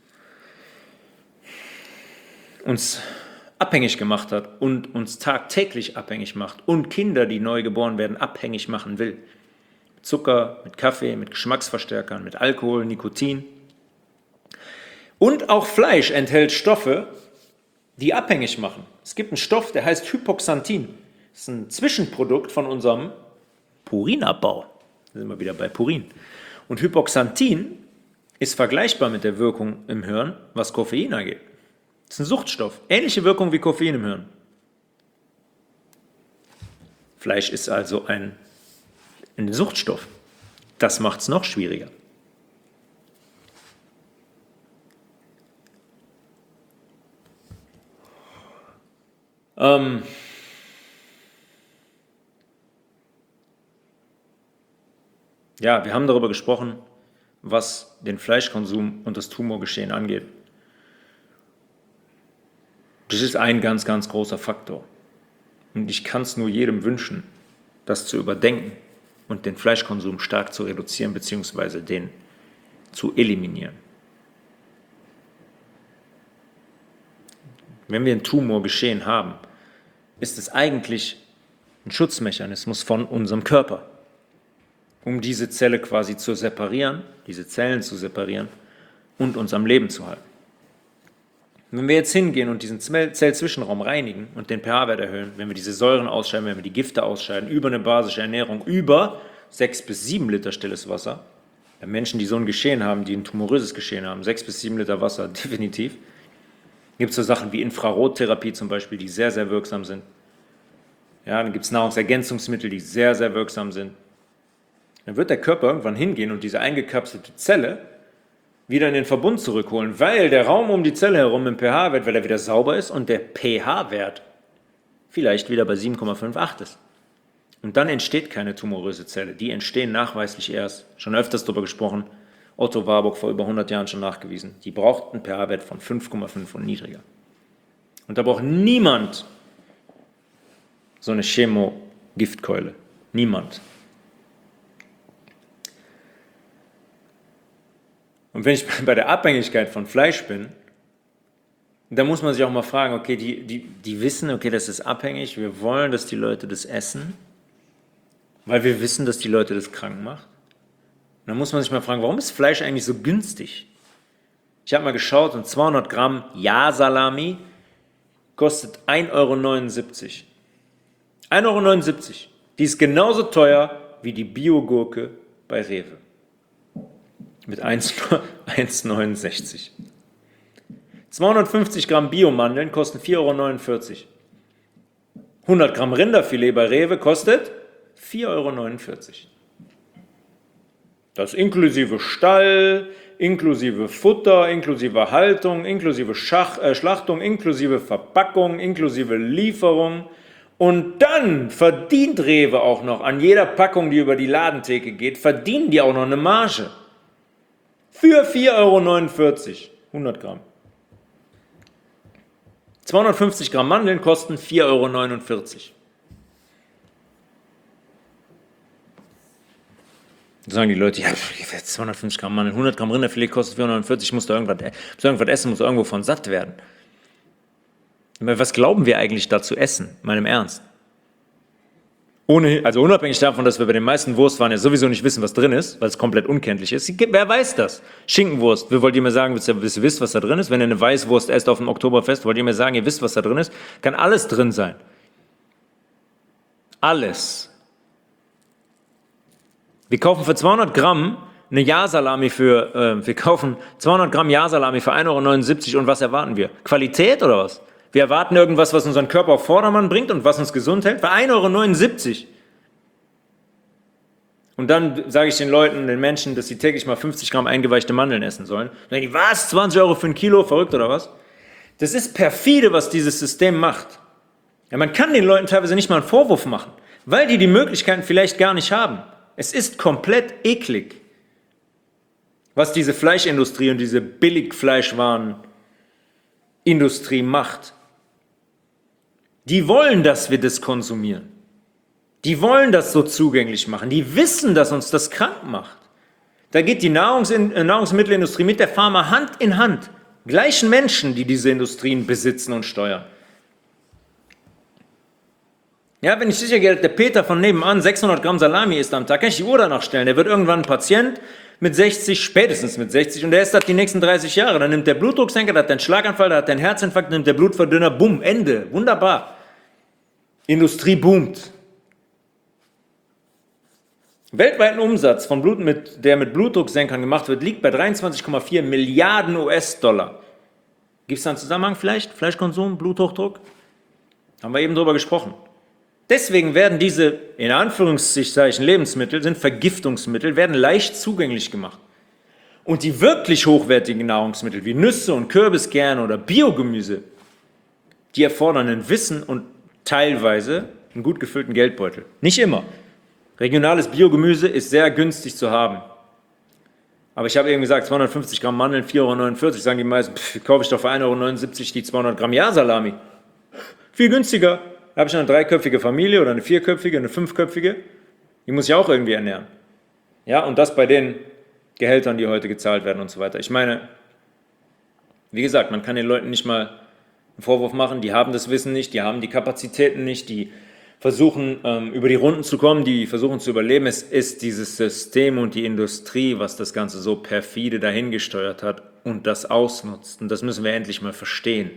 Speaker 1: uns abhängig gemacht hat und uns tagtäglich abhängig macht und Kinder, die neu geboren werden, abhängig machen will. Mit Zucker, mit Kaffee, mit Geschmacksverstärkern, mit Alkohol, Nikotin. Und auch Fleisch enthält Stoffe, die abhängig machen. Es gibt einen Stoff, der heißt Hypoxanthin. Das ist ein Zwischenprodukt von unserem Purinabbau. Da sind wir wieder bei Purin. Und Hypoxanthin ist vergleichbar mit der Wirkung im Hirn, was Koffein angeht. Das ist ein Suchtstoff. Ähnliche Wirkung wie Koffein im Hirn. Fleisch ist also ein Suchtstoff. Das macht es noch schwieriger. Ja, wir haben darüber gesprochen, was den Fleischkonsum und das Tumorgeschehen angeht. Das ist ein ganz, ganz großer Faktor. Und ich kann es nur jedem wünschen, das zu überdenken und den Fleischkonsum stark zu reduzieren bzw. den zu eliminieren. Wenn wir ein Tumorgeschehen haben, ist es eigentlich ein Schutzmechanismus von unserem Körper, um diese Zelle quasi zu separieren, diese Zellen zu separieren und uns am Leben zu halten. Wenn wir jetzt hingehen und diesen Zellzwischenraum reinigen und den pH-Wert erhöhen, wenn wir diese Säuren ausscheiden, wenn wir die Gifte ausscheiden, über eine basische Ernährung, über 6 bis 7 Liter stilles Wasser, bei Menschen, die so ein Geschehen haben, die ein tumoröses Geschehen haben, 6 bis 7 Liter Wasser, definitiv, gibt es so Sachen wie Infrarottherapie zum Beispiel, die sehr, sehr wirksam sind. Ja, dann gibt es Nahrungsergänzungsmittel, die sehr, sehr wirksam sind. Dann wird der Körper irgendwann hingehen und diese eingekapselte Zelle wieder in den Verbund zurückholen, weil der Raum um die Zelle herum im pH-Wert, weil er wieder sauber ist und der pH-Wert vielleicht wieder bei 7,58 ist. Und dann entsteht keine tumoröse Zelle. Die entstehen nachweislich erst, schon öfters darüber gesprochen, Otto Warburg vor über 100 Jahren schon nachgewiesen. Die braucht einen pH-Wert von 5,5 und niedriger. Und da braucht niemand so eine Chemo-Giftkeule. Niemand. Und wenn ich bei der Abhängigkeit von Fleisch bin, dann muss man sich auch mal fragen, okay, die wissen, okay, das ist abhängig, wir wollen, dass die Leute das essen, weil wir wissen, dass die Leute das krank macht. dann muss man sich mal fragen, warum ist Fleisch eigentlich so günstig? Ich habe mal geschaut und 200 Gramm Ja-Salami kostet 1,79 €. 1,79 €. Die ist genauso teuer wie die Bio-Gurke bei Rewe. Mit 1,69 €. 250 Gramm Biomandeln kosten 4,49 €. 100 Gramm Rinderfilet bei Rewe kostet 4,49 €. Das inklusive Stall, inklusive Futter, inklusive Haltung, inklusive Schlachtung, inklusive Verpackung, inklusive Lieferung. Und dann verdient Rewe auch noch an jeder Packung, die über die Ladentheke geht, verdienen die auch noch eine Marge. Für 4,49 € 100 Gramm. 250 Gramm Mandeln kosten 4,49 €. Da sagen die Leute, ja, 250 Gramm Mandeln, 100 Gramm Rinderfilet kostet 4,49 €, ich muss da irgendwas essen, muss irgendwo von satt werden. Was glauben wir eigentlich da zu essen, mal im Ernst? Also unabhängig davon, dass wir bei den meisten Wurstwaren ja sowieso nicht wissen, was drin ist, weil es komplett unkenntlich ist. Wer weiß das? Schinkenwurst, wollt ihr mir sagen, bis ihr wisst, was da drin ist? Wenn ihr eine Weißwurst esst auf dem Oktoberfest, wollt ihr mir sagen, ihr wisst, was da drin ist? Kann alles drin sein. Alles. Wir kaufen für 200 Gramm eine Ja-Salami wir kaufen 200 Gramm Ja-Salami für 1,79 € und was erwarten wir? Qualität oder was? Wir erwarten irgendwas, was unseren Körper auf Vordermann bringt und was uns gesund hält, für 1,79 €. Und dann sage ich den Leuten, den Menschen, dass sie täglich mal 50 Gramm eingeweichte Mandeln essen sollen. Dann sagen die, was? 20 € für ein Kilo? Verrückt oder was? Das ist perfide, was dieses System macht. Ja, man kann den Leuten teilweise nicht mal einen Vorwurf machen, weil die Möglichkeiten vielleicht gar nicht haben. Es ist komplett eklig, was diese Fleischindustrie und diese Billigfleischwarenindustrie macht. Die wollen, dass wir das konsumieren. Die wollen das so zugänglich machen. Die wissen, dass uns das krank macht. Da geht die Nahrungsmittelindustrie mit der Pharma Hand in Hand. Gleichen Menschen, die diese Industrien besitzen und steuern. Ja, wenn ich sicher gehe, der Peter von nebenan 600 Gramm Salami isst am Tag, kann ich die Uhr danach stellen. Der wird irgendwann ein Patient mit 60, spätestens mit 60, und der ist das die nächsten 30 Jahre. Dann nimmt der Blutdrucksenker, der hat einen Schlaganfall, der hat einen Herzinfarkt, nimmt der Blutverdünner, bumm, Ende. Wunderbar. Industrie boomt. Weltweiten Umsatz der mit Blutdrucksenkern gemacht wird, liegt bei 23,4 Milliarden US-Dollar. Gibt es da einen Zusammenhang vielleicht? Fleischkonsum, Bluthochdruck? Haben wir eben drüber gesprochen. Deswegen werden diese, in Anführungszeichen, Lebensmittel, sind Vergiftungsmittel, werden leicht zugänglich gemacht. Und die wirklich hochwertigen Nahrungsmittel, wie Nüsse und Kürbiskerne oder Biogemüse, die erfordern ein Wissen und teilweise einen gut gefüllten Geldbeutel. Nicht immer. Regionales Biogemüse ist sehr günstig zu haben. Aber ich habe eben gesagt, 250 Gramm Mandeln, 4,49 €, sagen die meisten, kaufe ich doch für 1,79 € die 200 Gramm Ja-Salami. Viel günstiger. Da habe ich eine 3-köpfige Familie oder eine 4-köpfige, eine 5-köpfige. Die muss ich auch irgendwie ernähren. Ja, und das bei den Gehältern, die heute gezahlt werden und so weiter. Ich meine, wie gesagt, man kann den Leuten nicht mal einen Vorwurf machen, die haben das Wissen nicht, die haben die Kapazitäten nicht, die versuchen über die Runden zu kommen, die versuchen zu überleben. Es ist dieses System und die Industrie, was das Ganze so perfide dahingesteuert hat und das ausnutzt. Und das müssen wir endlich mal verstehen.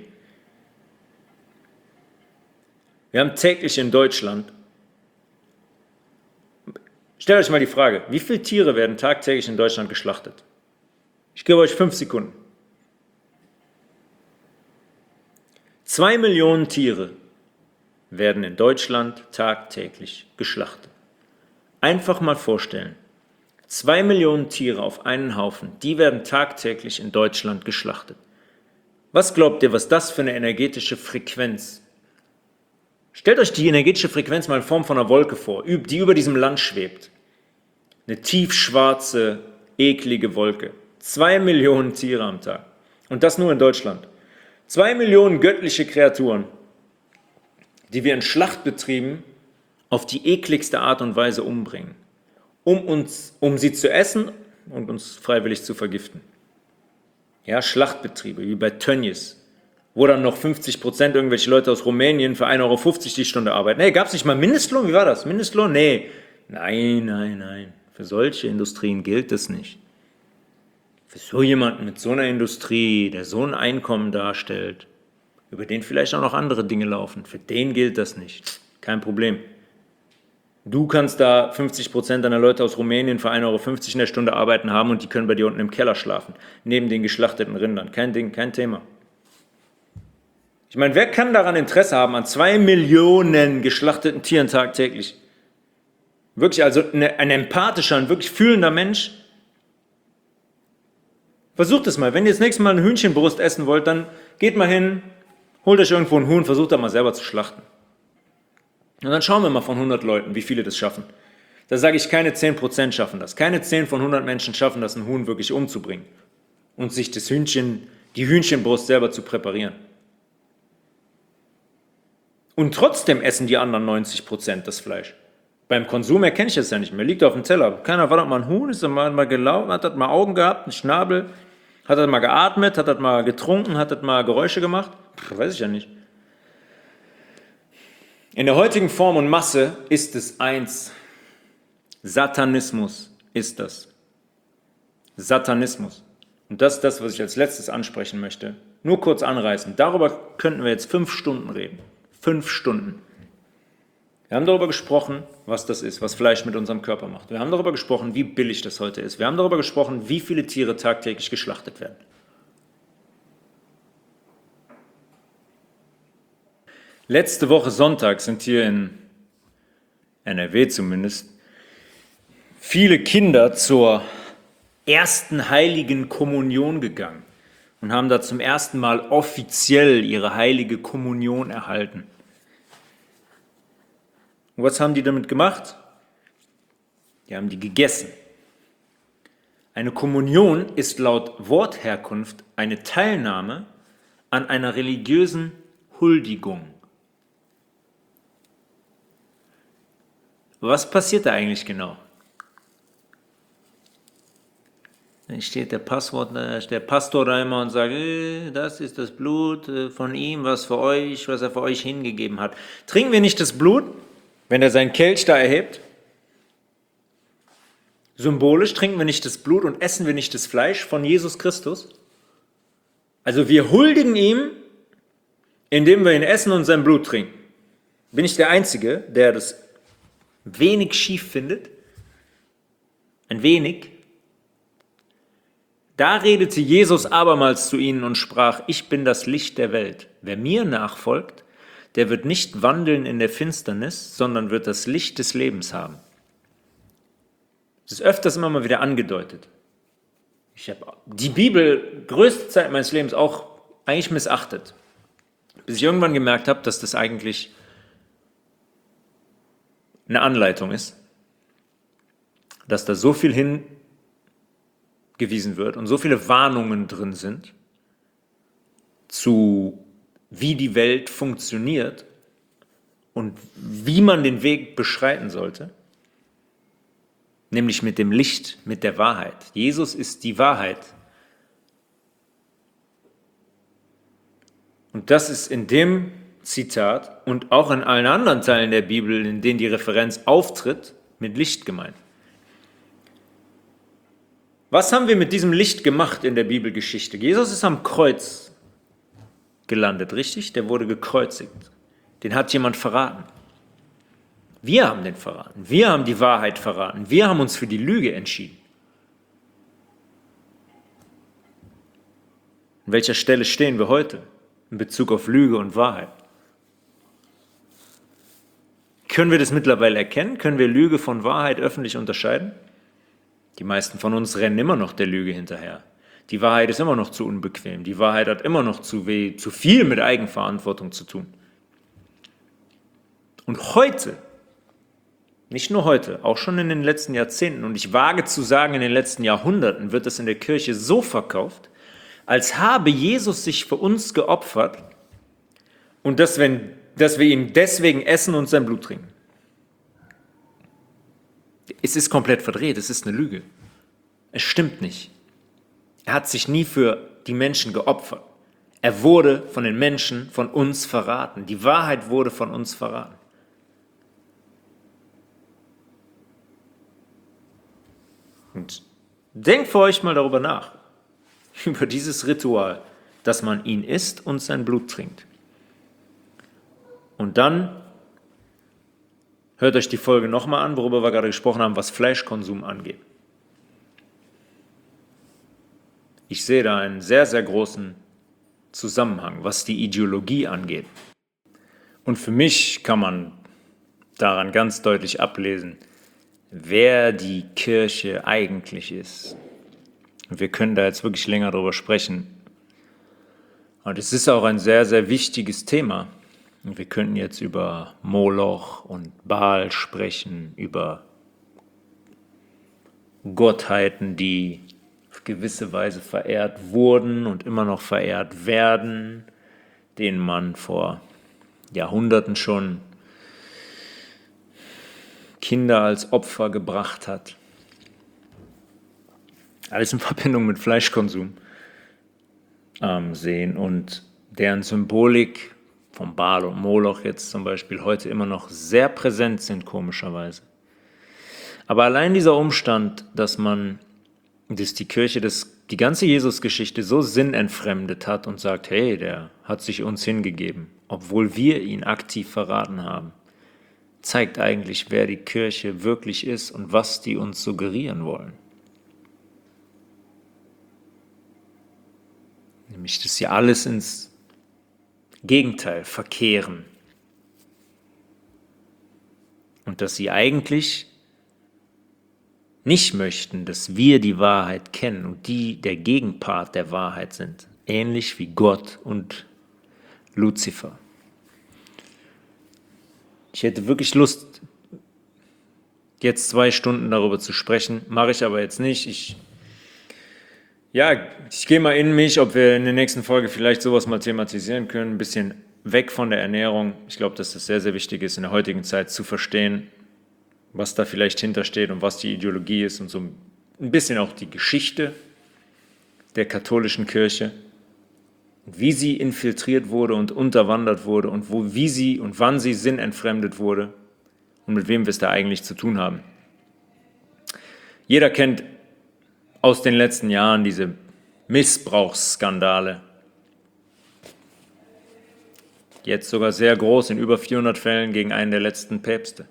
Speaker 1: Wir haben täglich in Deutschland, stellt euch mal die Frage, wie viele Tiere werden tagtäglich in Deutschland geschlachtet? Ich gebe euch 5 Sekunden. 2 Millionen Tiere werden in Deutschland tagtäglich geschlachtet. Einfach mal vorstellen, 2 Millionen Tiere auf einen Haufen, die werden tagtäglich in Deutschland geschlachtet. Was glaubt ihr, was das für eine energetische Frequenz ist? Stellt euch die energetische Frequenz mal in Form von einer Wolke vor, die über diesem Land schwebt. Eine tiefschwarze, eklige Wolke. 2 Millionen Tiere am Tag. Und das nur in Deutschland. 2 Millionen göttliche Kreaturen, die wir in Schlachtbetrieben auf die ekligste Art und Weise umbringen, um sie zu essen und uns freiwillig zu vergiften. Ja, Schlachtbetriebe, wie bei Tönnies, wo dann noch 50% irgendwelche Leute aus Rumänien für 1,50 € die Stunde arbeiten. Hey, gab es nicht mal Mindestlohn? Wie war das? Mindestlohn? Nee. Nein. Für solche Industrien gilt es nicht. Für so jemanden mit so einer Industrie, der so ein Einkommen darstellt, über den vielleicht auch noch andere Dinge laufen, für den gilt das nicht. Kein Problem. Du kannst da 50% deiner Leute aus Rumänien für 1,50 € in der Stunde arbeiten haben und die können bei dir unten im Keller schlafen, neben den geschlachteten Rindern. Kein Ding, kein Thema. Ich meine, wer kann daran Interesse haben, an 2 Millionen geschlachteten Tieren tagtäglich? Wirklich, also ein empathischer, ein wirklich fühlender Mensch. Versucht es mal. Wenn ihr das nächste Mal eine Hühnchenbrust essen wollt, dann geht mal hin, holt euch irgendwo ein Huhn, versucht da mal selber zu schlachten. Und dann schauen wir mal von 100 Leuten, wie viele das schaffen. Da sage ich, keine 10% schaffen das. Keine 10 von 100 Menschen schaffen das, ein Huhn wirklich umzubringen und sich die Hühnchenbrust selber zu präparieren. Und trotzdem essen die anderen 90% das Fleisch. Beim Konsum erkenne ich das ja nicht mehr. Liegt auf dem Teller. Keiner war doch mal ein Huhn, ist mal gelaufen, hat das mal Augen gehabt, einen Schnabel, hat das mal geatmet, hat das mal getrunken, hat das mal Geräusche gemacht? Weiß ich ja nicht. In der heutigen Form und Masse ist es eins. Satanismus ist das. Satanismus. Und das ist das, was ich als letztes ansprechen möchte. Nur kurz anreißen. Darüber könnten wir jetzt 5 Stunden reden. 5 Stunden. Wir haben darüber gesprochen, was das ist, was Fleisch mit unserem Körper macht. Wir haben darüber gesprochen, wie billig das heute ist. Wir haben darüber gesprochen, wie viele Tiere tagtäglich geschlachtet werden. Letzte Woche Sonntag sind hier in NRW zumindest viele Kinder zur ersten heiligen Kommunion gegangen und haben da zum ersten Mal offiziell ihre heilige Kommunion erhalten. Und was haben die damit gemacht? Die haben die gegessen. Eine Kommunion ist laut Wortherkunft eine Teilnahme an einer religiösen Huldigung. Was passiert da eigentlich genau? Dann steht der Pastor da immer und sagt, das ist das Blut von ihm, was er für euch hingegeben hat. Trinken wir nicht das Blut, wenn er seinen Kelch da erhebt? Symbolisch trinken wir nicht das Blut und essen wir nicht das Fleisch von Jesus Christus? Also wir huldigen ihm, indem wir ihn essen und sein Blut trinken. Bin ich der Einzige, der das wenig schief findet? Ein wenig? Da redete Jesus abermals zu ihnen und sprach, ich bin das Licht der Welt. Wer mir nachfolgt, der wird nicht wandeln in der Finsternis, sondern wird das Licht des Lebens haben. Das ist öfters immer mal wieder angedeutet. Ich habe die Bibel größte Zeit meines Lebens auch eigentlich missachtet, bis ich irgendwann gemerkt habe, dass das eigentlich eine Anleitung ist, dass da so viel hingewiesen wird und so viele Warnungen drin sind, zu wie die Welt funktioniert und wie man den Weg beschreiten sollte, nämlich mit dem Licht, mit der Wahrheit. Jesus ist die Wahrheit. Und das ist in dem Zitat und auch in allen anderen Teilen der Bibel, in denen die Referenz auftritt, mit Licht gemeint. Was haben wir mit diesem Licht gemacht in der Bibelgeschichte? Jesus ist am Kreuz gelandet, richtig? Der wurde gekreuzigt. Den hat jemand verraten. Wir haben den verraten. Wir haben die Wahrheit verraten. Wir haben uns für die Lüge entschieden. An welcher Stelle stehen wir heute in Bezug auf Lüge und Wahrheit? Können wir das mittlerweile erkennen? Können wir Lüge von Wahrheit öffentlich unterscheiden? Die meisten von uns rennen immer noch der Lüge hinterher. Die Wahrheit ist immer noch zu unbequem. Die Wahrheit hat immer noch zu viel mit Eigenverantwortung zu tun. Und heute, nicht nur heute, auch schon in den letzten Jahrzehnten und ich wage zu sagen, in den letzten Jahrhunderten wird es in der Kirche so verkauft, als habe Jesus sich für uns geopfert und dass wir ihn deswegen essen und sein Blut trinken. Es ist komplett verdreht, es ist eine Lüge. Es stimmt nicht. Er hat sich nie für die Menschen geopfert. Er wurde von den Menschen, von uns verraten. Die Wahrheit wurde von uns verraten. Und denkt für euch mal darüber nach, über dieses Ritual, dass man ihn isst und sein Blut trinkt. Und dann hört euch die Folge nochmal an, worüber wir gerade gesprochen haben, was Fleischkonsum angeht. Ich sehe da einen sehr, sehr großen Zusammenhang, was die Ideologie angeht. Und für mich kann man daran ganz deutlich ablesen, wer die Kirche eigentlich ist. Und wir können da jetzt wirklich länger drüber sprechen. Und es ist auch ein sehr, sehr wichtiges Thema. Und wir könnten jetzt über Moloch und Baal sprechen, über Gottheiten, die auf gewisse Weise verehrt wurden und immer noch verehrt werden, denen man vor Jahrhunderten schon Kinder als Opfer gebracht hat. Alles in Verbindung mit Fleischkonsum sehen und deren Symbolik vom Baal und Moloch jetzt zum Beispiel heute immer noch sehr präsent sind, komischerweise. Aber allein dieser Umstand, dass die Kirche die ganze Jesusgeschichte so sinnentfremdet hat und sagt, hey, der hat sich uns hingegeben, obwohl wir ihn aktiv verraten haben, zeigt eigentlich, wer die Kirche wirklich ist und was die uns suggerieren wollen. Nämlich, dass sie alles ins Gegenteil verkehren. Und dass sie eigentlich nicht möchten, dass wir die Wahrheit kennen und die der Gegenpart der Wahrheit sind. Ähnlich wie Gott und Luzifer. Ich hätte wirklich Lust, jetzt 2 Stunden darüber zu sprechen, mache ich aber jetzt nicht. Ich gehe mal in mich, ob wir in der nächsten Folge vielleicht sowas mal thematisieren können, ein bisschen weg von der Ernährung. Ich glaube, dass das sehr, sehr wichtig ist, in der heutigen Zeit zu verstehen, was da vielleicht hintersteht und was die Ideologie ist und so ein bisschen auch die Geschichte der katholischen Kirche, wie sie infiltriert wurde und unterwandert wurde und wie sie und wann sie sinnentfremdet wurde und mit wem wir es da eigentlich zu tun haben. Jeder kennt aus den letzten Jahren diese Missbrauchsskandale. Jetzt sogar sehr groß, in über 400 Fällen gegen einen der letzten Päpste.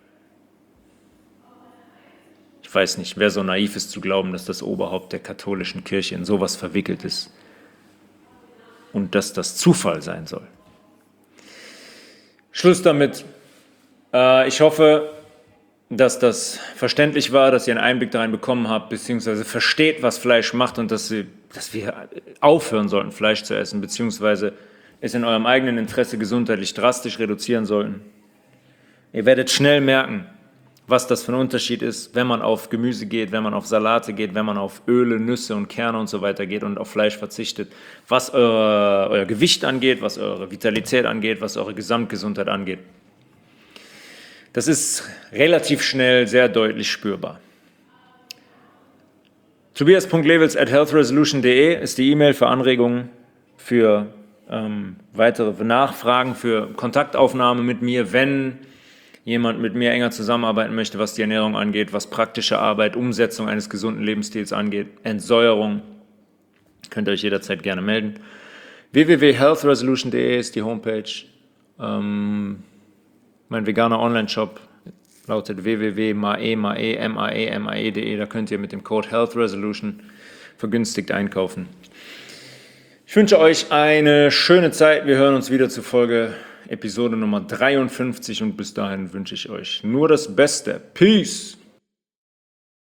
Speaker 1: Ich weiß nicht, wer so naiv ist zu glauben, dass das Oberhaupt der katholischen Kirche in sowas verwickelt ist und dass das Zufall sein soll. Schluss damit. Ich hoffe, dass das verständlich war, dass ihr einen Einblick darin bekommen habt, beziehungsweise versteht, was Fleisch macht und dass wir aufhören sollten, Fleisch zu essen, beziehungsweise es in eurem eigenen Interesse gesundheitlich drastisch reduzieren sollten. Ihr werdet schnell merken, was das für ein Unterschied ist, wenn man auf Gemüse geht, wenn man auf Salate geht, wenn man auf Öle, Nüsse und Kerne und so weiter geht und auf Fleisch verzichtet, was euer Gewicht angeht, was eure Vitalität angeht, was eure Gesamtgesundheit angeht. Das ist relativ schnell sehr deutlich spürbar. Tobias.levels@healthresolution.de ist die E-Mail für Anregungen, für weitere Nachfragen, für Kontaktaufnahme mit mir, wenn jemand mit mir enger zusammenarbeiten möchte, was die Ernährung angeht, was praktische Arbeit, Umsetzung eines gesunden Lebensstils angeht, Entsäuerung, könnt ihr euch jederzeit gerne melden. www.healthresolution.de ist die Homepage. Mein veganer Online-Shop lautet www.mae.de. Da könnt ihr mit dem Code HealthResolution vergünstigt einkaufen. Ich wünsche euch eine schöne Zeit. Wir hören uns wieder zu Episode Nummer 53 und bis dahin wünsche ich euch nur das Beste. Peace!